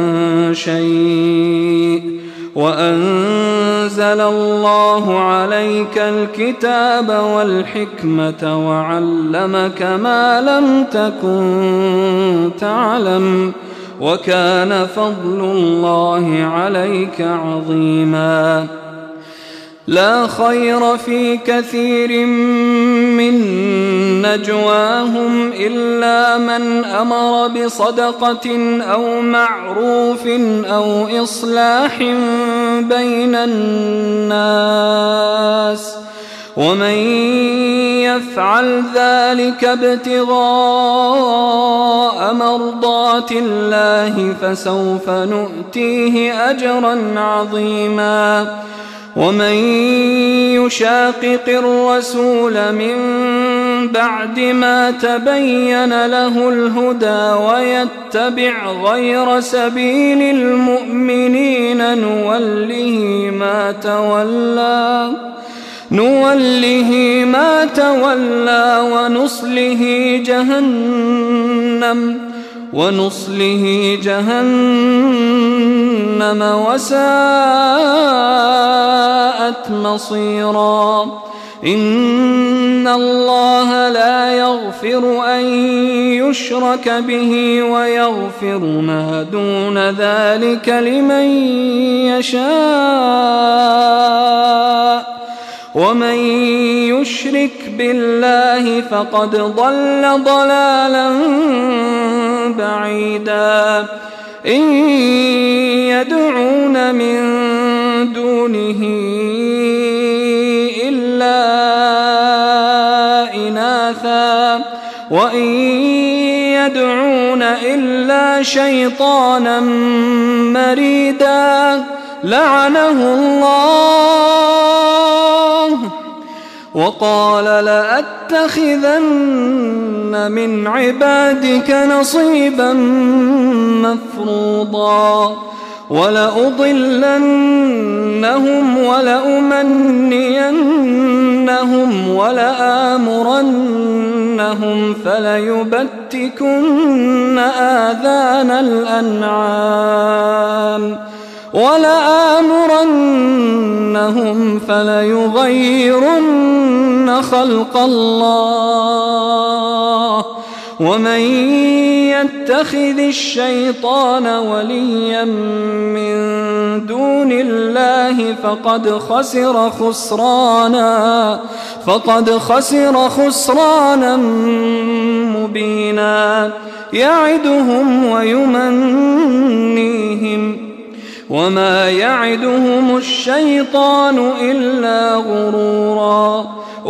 شيء وأنزل الله عليك الكتاب والحكمة وعلمك ما لم تكن تعلم وكان فضل الله عليك عظيما لا خير في كثير من نجواهم إلا من أمر بصدقة أو معروف أو إصلاح بين الناس ومن يفعل ذلك ابتغاء مرضات الله فسوف نؤتيه أجرا عظيما ومن يشاقق الرسول من بعد ما تبين له الهدى ويتبع غير سبيل المؤمنين نوله ما تولى ونصله جهنم وساءت مصيرا إن الله لا يغفر أن يشرك به ويغفر ما دون ذلك لمن يشاء ومن يشرك بالله فقد ضل ضلالا بعيدا إن يدعون من دونه إلا إناثا وإن يدعون إلا شيطانا مريدا لعنه الله وقال لأتخذن من عبادك نصيبا مفروضا ولأضلنهم ولأمنينهم ولآمرنهم فليبتكن آذان الأنعام ولآمرنهم فليغيرن خلق الله ومن يتخذ الشيطان وليا من دون الله فقد خسر خسرانا مبينا يعدهم ويمنيهم وما يعدهم الشيطان إلا غرورا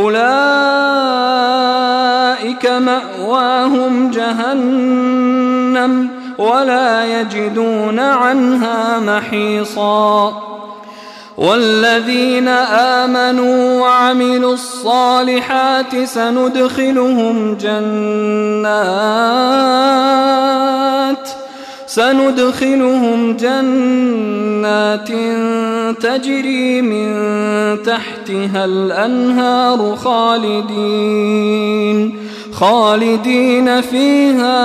أولئك مأواهم جهنم ولا يجدون عنها محيصا والذين آمنوا وعملوا الصالحات سندخلهم جنات تجري من تحتها الأنهار خالدين فيها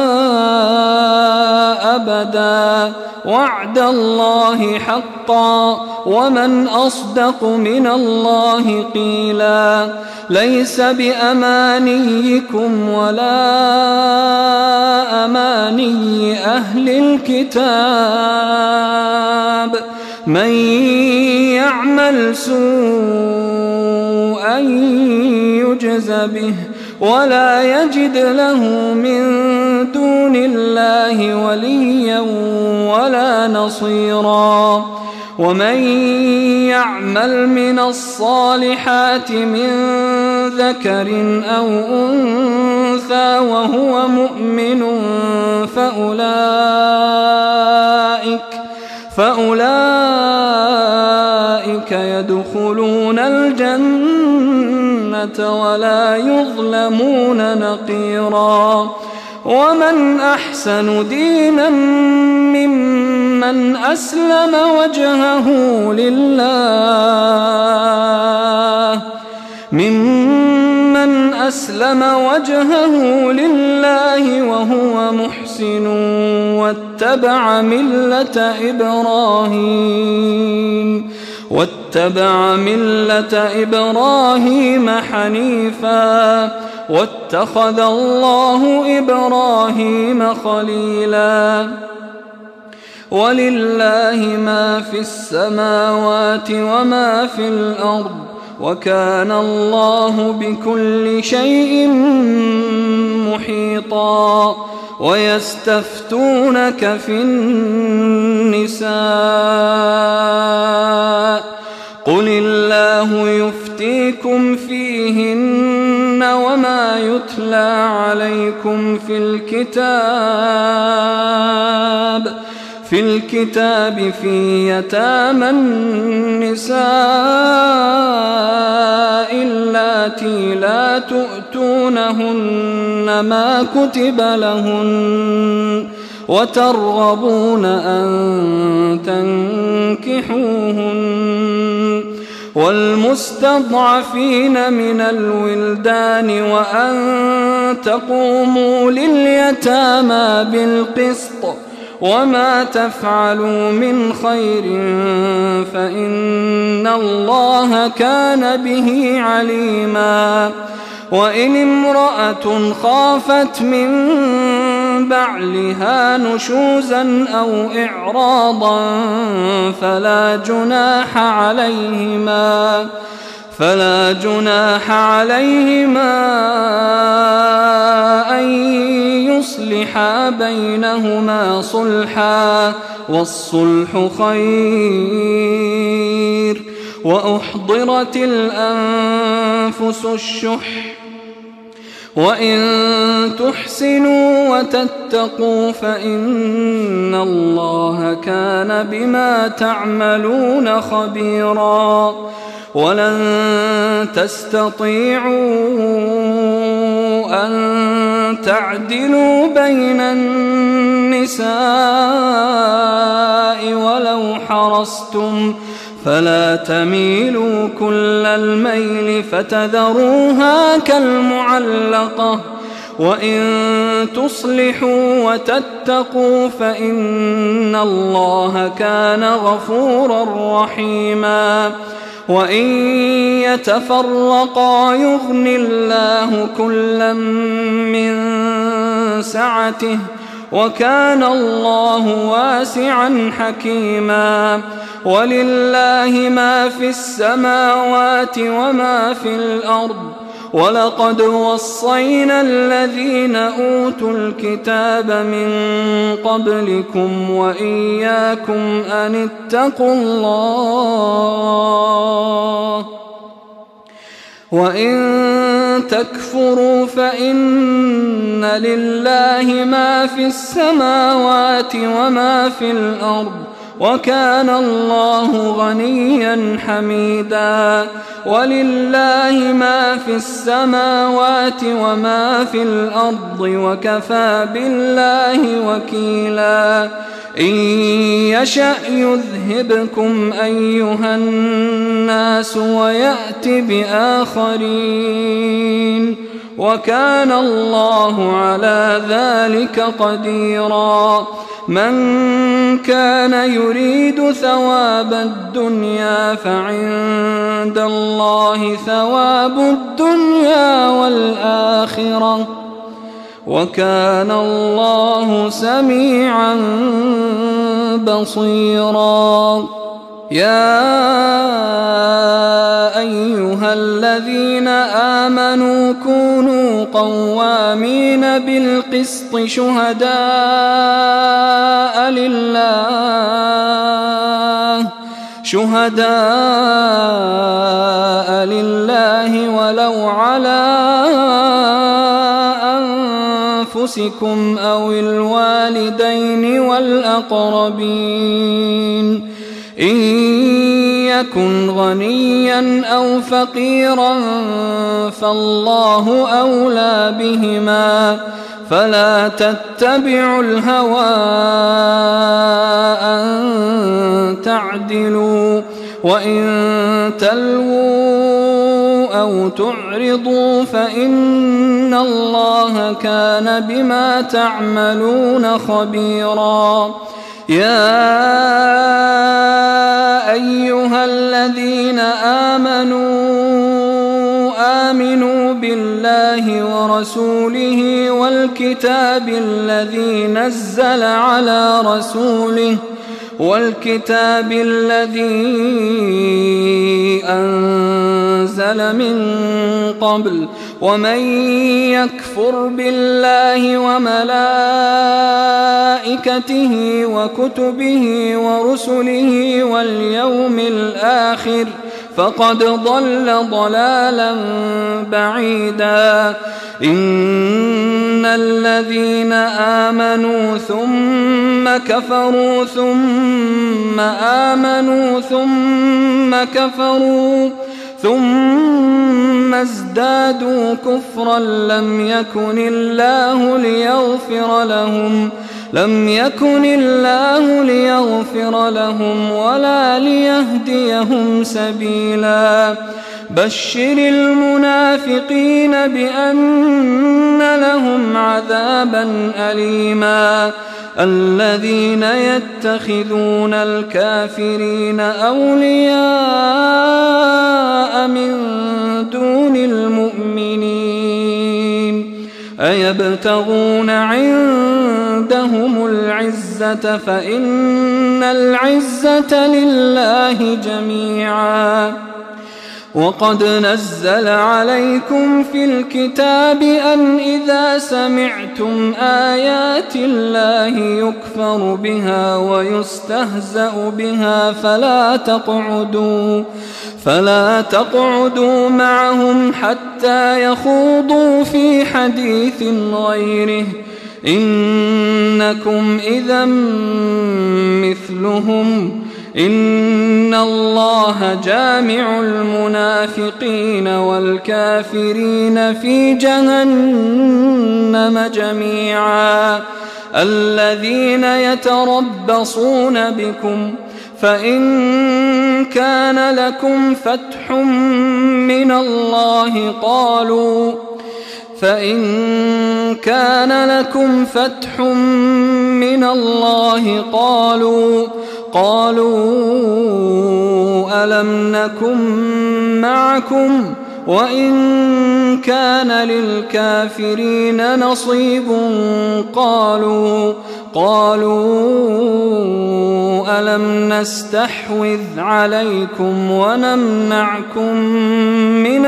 أبدا وعد الله حقا ومن أصدق من الله قيلا ليس بأمانيكم ولا أماني أهل الكتاب من يعمل سوءا يجز به ولا يجد له من دون الله وليا ولا نصيرا ومن يعمل من الصالحات من ذكر أو أنثى وهو مؤمن فأولئك يدخلون الجنة ولا يظلمون نقيرا ومن أحسن دينا ممن أسلم وجهه لله وهو محسن واتبع ملة إبراهيم حنيفا واتخذ الله إبراهيم خليلا ولله ما في السماوات وما في الأرض وكان الله بكل شيء محيطا ويستفتونك في النساء قل الله يفتيكم فيهن وما يتلى عليكم في الكتاب في يتامى النساء اللاتي لا تؤتونهن ما كتب لهن وترغبون أن تنكحوهن والمستضعفين من الولدان وأن تقوموا لليتامى بالقسط وما تفعلوا من خير فإن الله كان به عليما وإن امرأة خافت من بعلها نشوزا أو إعراضا فلا جناح عليهما أن يصلحا بينهما صلحا والصلح خير وأحضرت الأنفس الشح وإن تحسنوا وتتقوا فإن الله كان بما تعملون خبيرا ولن تستطيعوا أن تعدلوا بين النساء أخرستم فلا تميلوا كل الميل فتذروها كالمعلقة وإن تصلحوا وتتقوا فإن الله كان غفورا رحيما وإن يتفرقا يغن الله كلا من سعته وكان الله واسعا حكيما ولله ما في السماوات وما في الأرض ولقد وصينا الذين أوتوا الكتاب من قبلكم وإياكم أن اتقوا الله وإن تكفروا فإن لله ما في السماوات وما في الأرض وكان الله غنيا حميدا ولله ما في السماوات وما في الأرض وكفى بالله وكيلا إن يشأ يذهبكم أيها الناس ويأت بآخرين وكان الله على ذلك قديرا من كان يريد ثواب الدنيا فعند الله ثواب الدنيا والآخرة وكان الله سميعا بصيرا يا أيها الذين آمنوا كونوا قوامين بالقسط شهداء لله ولو على أنفسكم أو الوالدين والأقربين إن يكن غنيا أو فقيرا فالله أولى بهما فلا تتبعوا الهوى أن تعدلوا وإن تلووا أو تعرضوا فإن الله كان بما تعملون خبيرا يا أيها الذين آمنوا بالله ورسوله والكتاب الذي نزل على رسوله والكتاب الذي أنزل من قبل ومن يكفر بالله وملائكته وكتبه ورسله واليوم الآخر فقد ضل ضلالا بعيدا إن الذين آمنوا ثم كفروا ثم آمنوا ثم كفروا ثم ازدادوا كفرا لم يكن الله ليغفر لهم ولا ليهديهم سبيلا بشر المنافقين بأن لهم عذابا أليما الذين يتخذون الكافرين أولياء من دون المؤمنين أيبتغون عندهم العزة فإن العزة لله جميعا وقد نزل عليكم في الكتاب أن إذا سمعتم آيات الله يكفر بها ويستهزأ بها فلا تقعدوا معهم حتى يخوضوا في حديث غيره إنكم إذا مثلهم إن الله جامع المنافقين والكافرين في جهنم جميعا الذين يتربصون بكم فإن كان لكم فتح من الله قالوا ألم نكن معكم وإن كان للكافرين نصيب قالوا ألم نستحوذ عليكم ونمنعكم من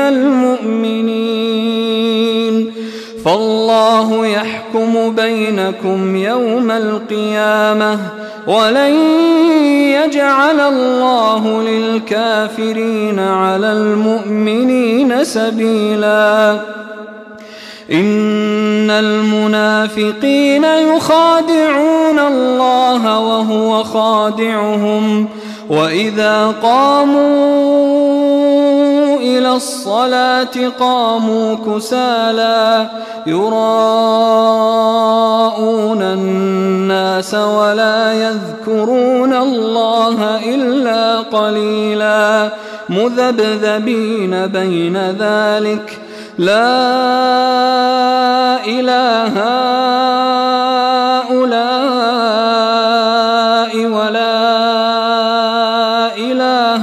المؤمنين فالله يحكم بينكم يوم القيامة ولن يجعل الله للكافرين على المؤمنين سبيلا إن المنافقين يخادعون الله وهو خادعهم وإذا قاموا إلى الصلاة قاموا كسالى يراءون الناس ولا يذكرون الله إلا قليلا مذبذبين بين ذلك لا إله هؤلاء ولا إله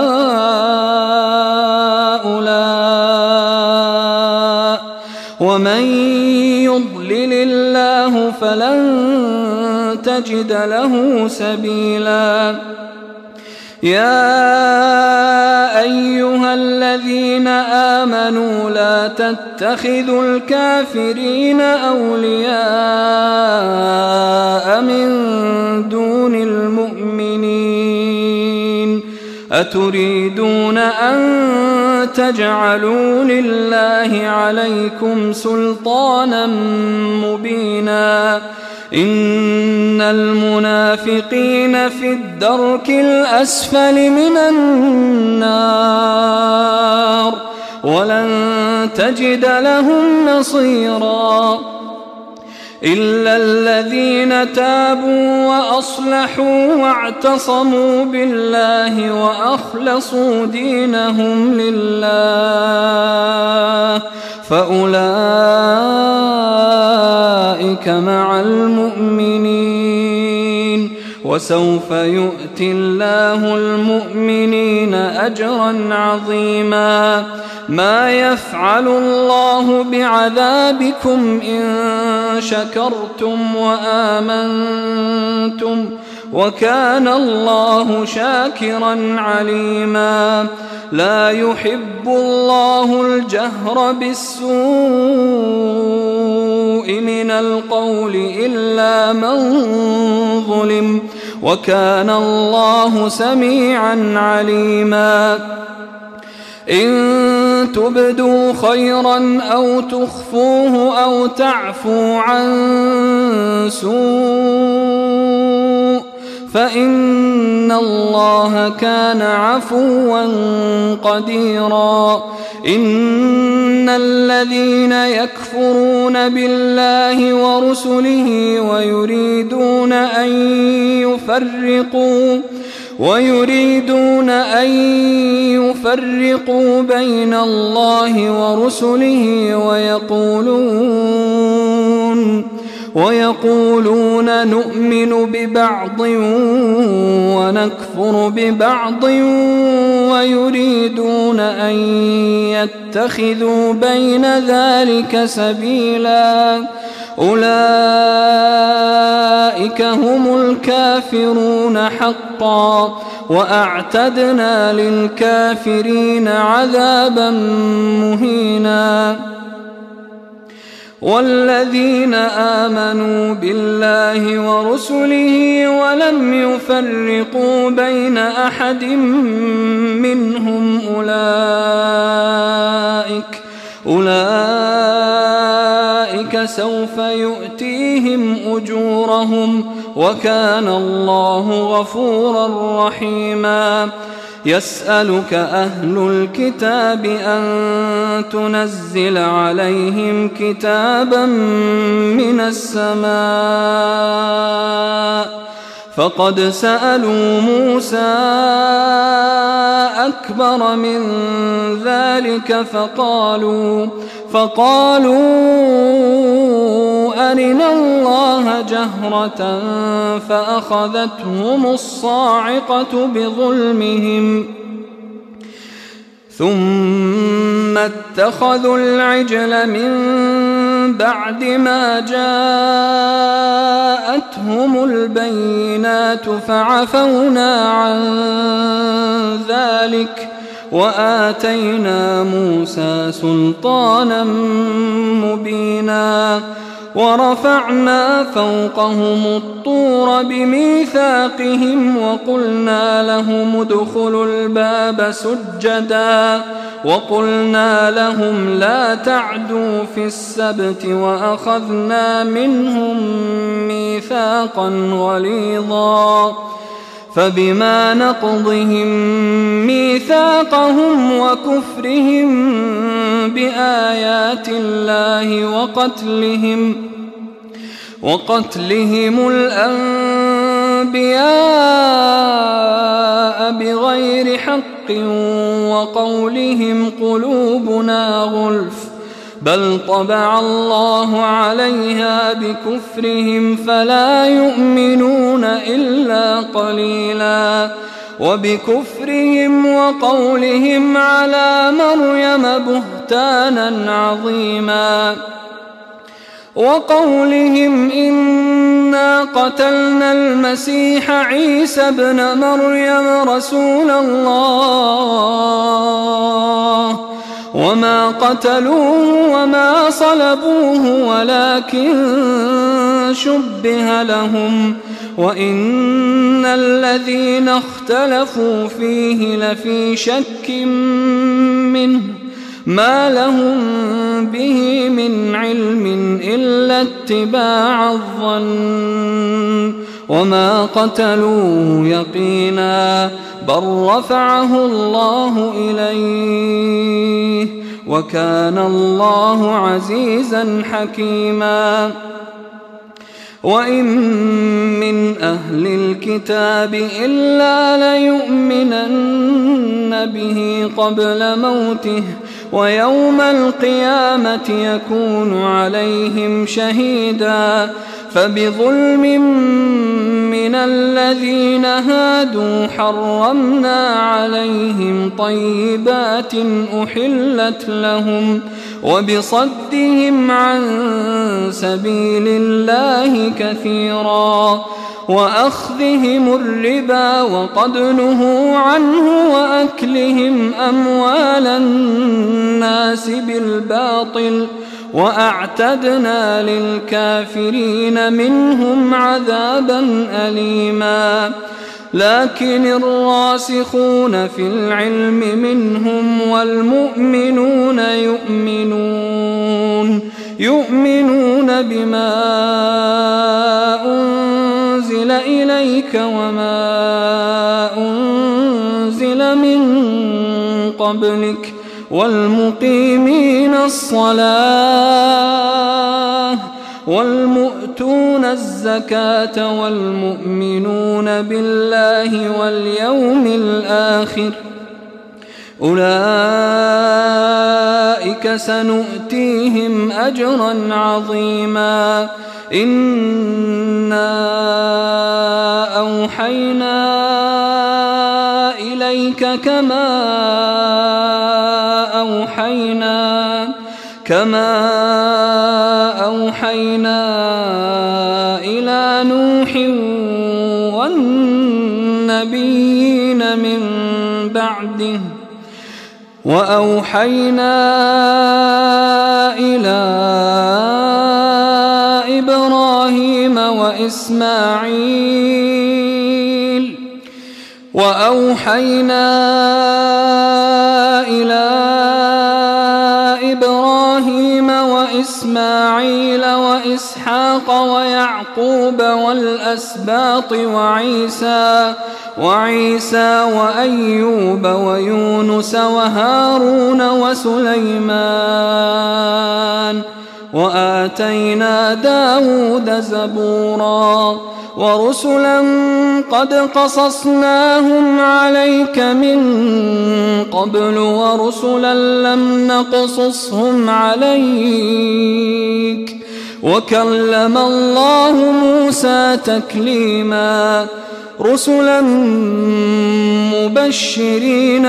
هؤلاء ومن يضلل الله فلن تجد له سبيلا يا أيها الذين آمنوا لا تتخذوا الكافرين أولياء من دون المؤمنين أتريدون أن تجعلوا لله عليكم سلطانا مبينا إن المنافقين في الدرك الأسفل من النار ولن تجد لهم نصيرا إلا الذين تابوا وأصلحوا واعتصموا بالله وأخلصوا دينهم لله فأولئك مع المؤمنين وسوف يؤتي الله المؤمنين أجرا عظيما ما يفعل الله بعذابكم إن شكرتم وآمنتم وكان الله شاكرا عليما لا يحب الله الجهر بالسوء من القول إلا من ظلم وكان الله سميعا عليما إن تبدوا خيرا أو تخفوه أو تعفو عن سوء فإن الله كان عفوا قديرا إن الذين يكفرون بالله ورسله ويريدون أن يفرقوا بين الله ورسله ويقولون نؤمن ببعض ونكفر ببعض ويريدون أن يتخذوا بين ذلك سبيلا أولئك هم الكافرون حقا وأعتدنا للكافرين عذابا مهينا والذين آمنوا بالله ورسله ولم يفرقوا بين أحد منهم أولئك سوف يؤتيهم أجورهم وكان الله غفورا رحيما يسألك أهل الكتاب أن تنزل عليهم كتابا من السماء فقد سألوا موسى أكبر من ذلك فقالوا أرنا الله جهرة فأخذتهم الصاعقة بظلمهم ثم اتخذوا العجل من بعد ما جاءتهم البينات فعفونا عن ذلك وآتينا موسى سلطانا مبينا ورفعنا فوقهم الطور بميثاقهم وقلنا لهم ادخلوا الباب سجدا وقلنا لهم لا تعدوا في السبت وأخذنا منهم ميثاقا غليظا فبما نقضهم ميثاقهم وكفرهم بآيات الله وقتلهم الأنبياء بغير حق وقولهم قلوبنا غلف بل طبع الله عليها بكفرهم فلا يؤمنون إلا قليلا وبكفرهم وقولهم على مريم بهتانا عظيما وقولهم إنا قتلنا المسيح عيسى ابن مريم رسول الله وما قتلوه وما صلبوه ولكن شبه لهم وإن الذين اختلفوا فيه لفي شك منه ما لهم به من علم إلا اتباع الظن وما قتلوه يقينا بل رفعه الله إليه وكان الله عزيزا حكيما وإن من أهل الكتاب إلا ليؤمنن به قبل موته ويوم القيامة يكون عليهم شهيدا فبظلم من الذين هادوا حرمنا عليهم طيبات أحلت لهم وبصدهم عن سبيل الله كثيرا وأخذهم الربا وقد نهوا عنه وأكلهم أموال الناس بالباطل وأعتدنا للكافرين منهم عذابا أليما لكن الراسخون في العلم منهم والمؤمنون يؤمنون بما أنزل إليك وما أنزل من قبلك والمقيمين الصلاة والمؤتون الزكاة والمؤمنون بالله واليوم الآخر أولئك سنؤتيهم أجرا عظيما إنا أوحينا إليك كما أوحينا إلى نوح والنبيين من بعده وأوحينا إلى إبراهيم وإسماعيل وإسحاق ويعقوب والأسباط وعيسى وأيوب ويونس وهارون وسليمان وآتينا داود زبورا ورسلا قد قصصناهم عليك من قبل ورسلا لم نقصصهم عليك وكلم الله موسى تكليما رسلا مبشرين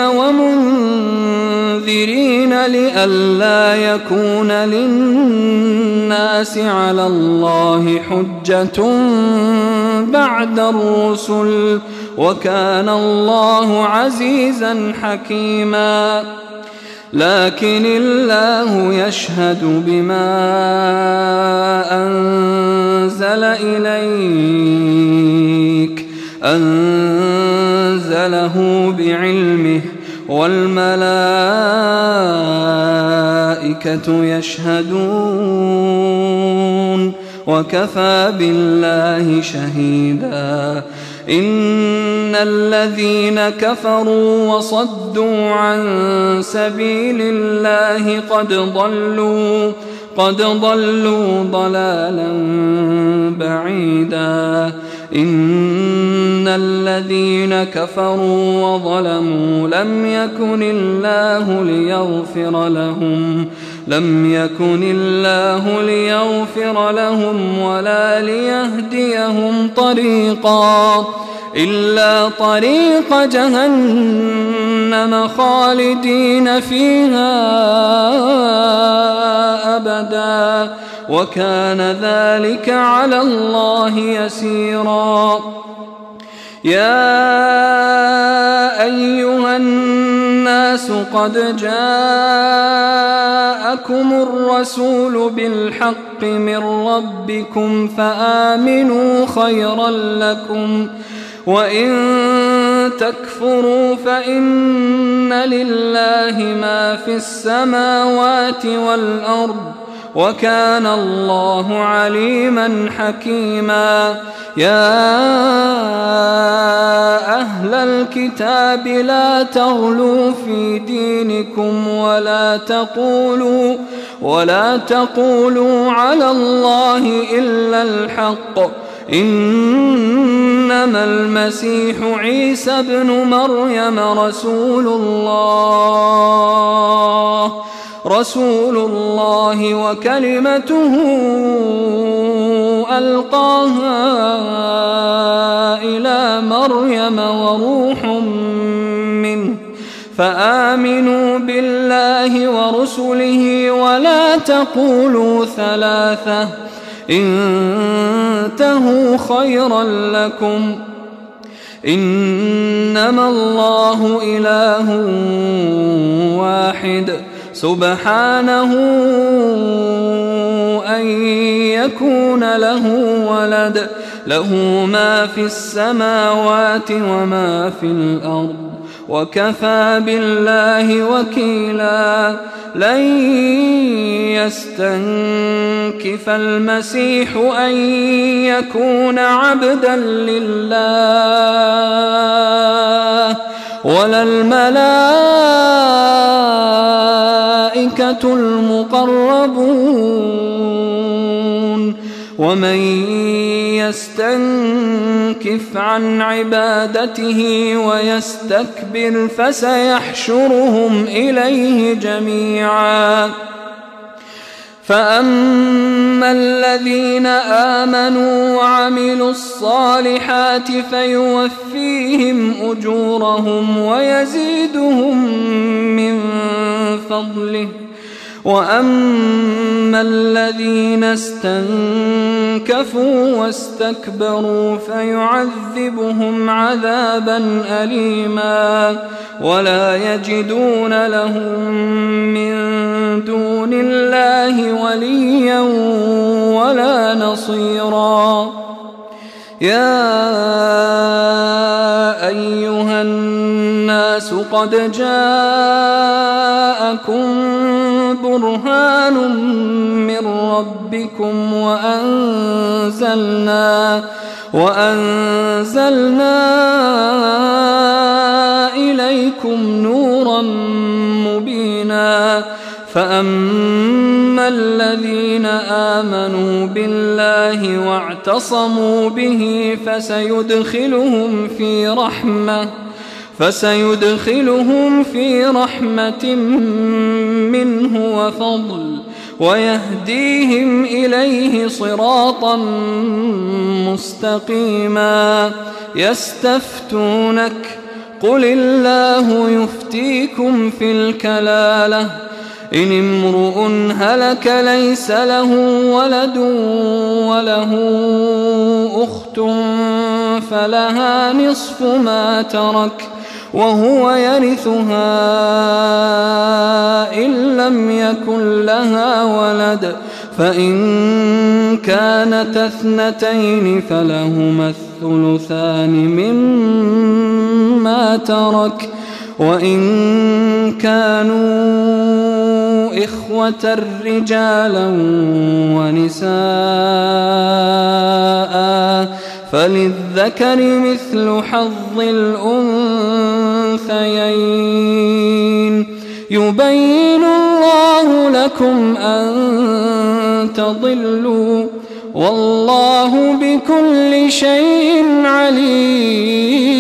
ومنذرين لئلا يكون للناس على الله حجة بعد الرسل وكان الله عزيزا حكيما لكن الله يشهد بما أنزل إليك أنزله بعلمه والملائكة يشهدون وكفى بالله شهيدا إن الذين كفروا وصدوا عن سبيل الله قد ضلوا ضلالا بعيدا إن الذين كفروا وظلموا لم يكن الله ليغفر لهم ولا ليهديهم طريقا إلا طريق جهنم خالدين فيها أبدا وكان ذلك على الله يسيرا يا أيها الناس قد جاءكم الرسول بالحق من ربكم فآمنوا خيرا لكم وإن تكفروا فإن لله ما في السماوات والأرض وكان الله عليما حكيما يا أهل الكتاب لا تغلوا في دينكم ولا تقولوا على الله إلا الحق إنما المسيح عيسى ابن مريم رسول الله وكلمته ألقاها إلى مريم وروح منه فآمنوا بالله ورسله ولا تقولوا ثلاثة انتهوا خيرا لكم إنما الله إله واحد سبحانه أن يكون له ولد له ما في السماوات وما في الأرض وكفى بالله وكيلا لن يستنكف المسيح أن يكون عبدا لله ولا الملائكة المقربون ومن يستنكف عن عبادته ويستكبر فسيحشرهم إليه جميعا فأما الذين آمنوا وعملوا الصالحات فيوفيهم أجورهم ويزيدهم من فضله وأما الذين استنكفوا واستكبروا فيعذبهم عذابا أليما ولا يجدون لهم من دون الله وليا ولا نصيرا يا أيها الناس قد جاءكم برهان من ربكم وأنزلنا إليكم نورا مبينا فأما أما الذين آمنوا بالله واعتصموا به فسيدخلهم في رحمة منه وفضل ويهديهم إليه صراطا مستقيما. يستفتونك قل الله يفتيكم في الكلالة إن امرؤ هلك ليس له ولد وله أخت فلها نصف ما ترك وهو يرثها إن لم يكن لها ولد فإن كانت اثنتين فلهما الثلثان مما ترك وإن كانوا إخوة رجالا ونساء فللذكر مثل حظ الأنثيين يبين الله لكم أن تضلوا والله بكل شيء عليم.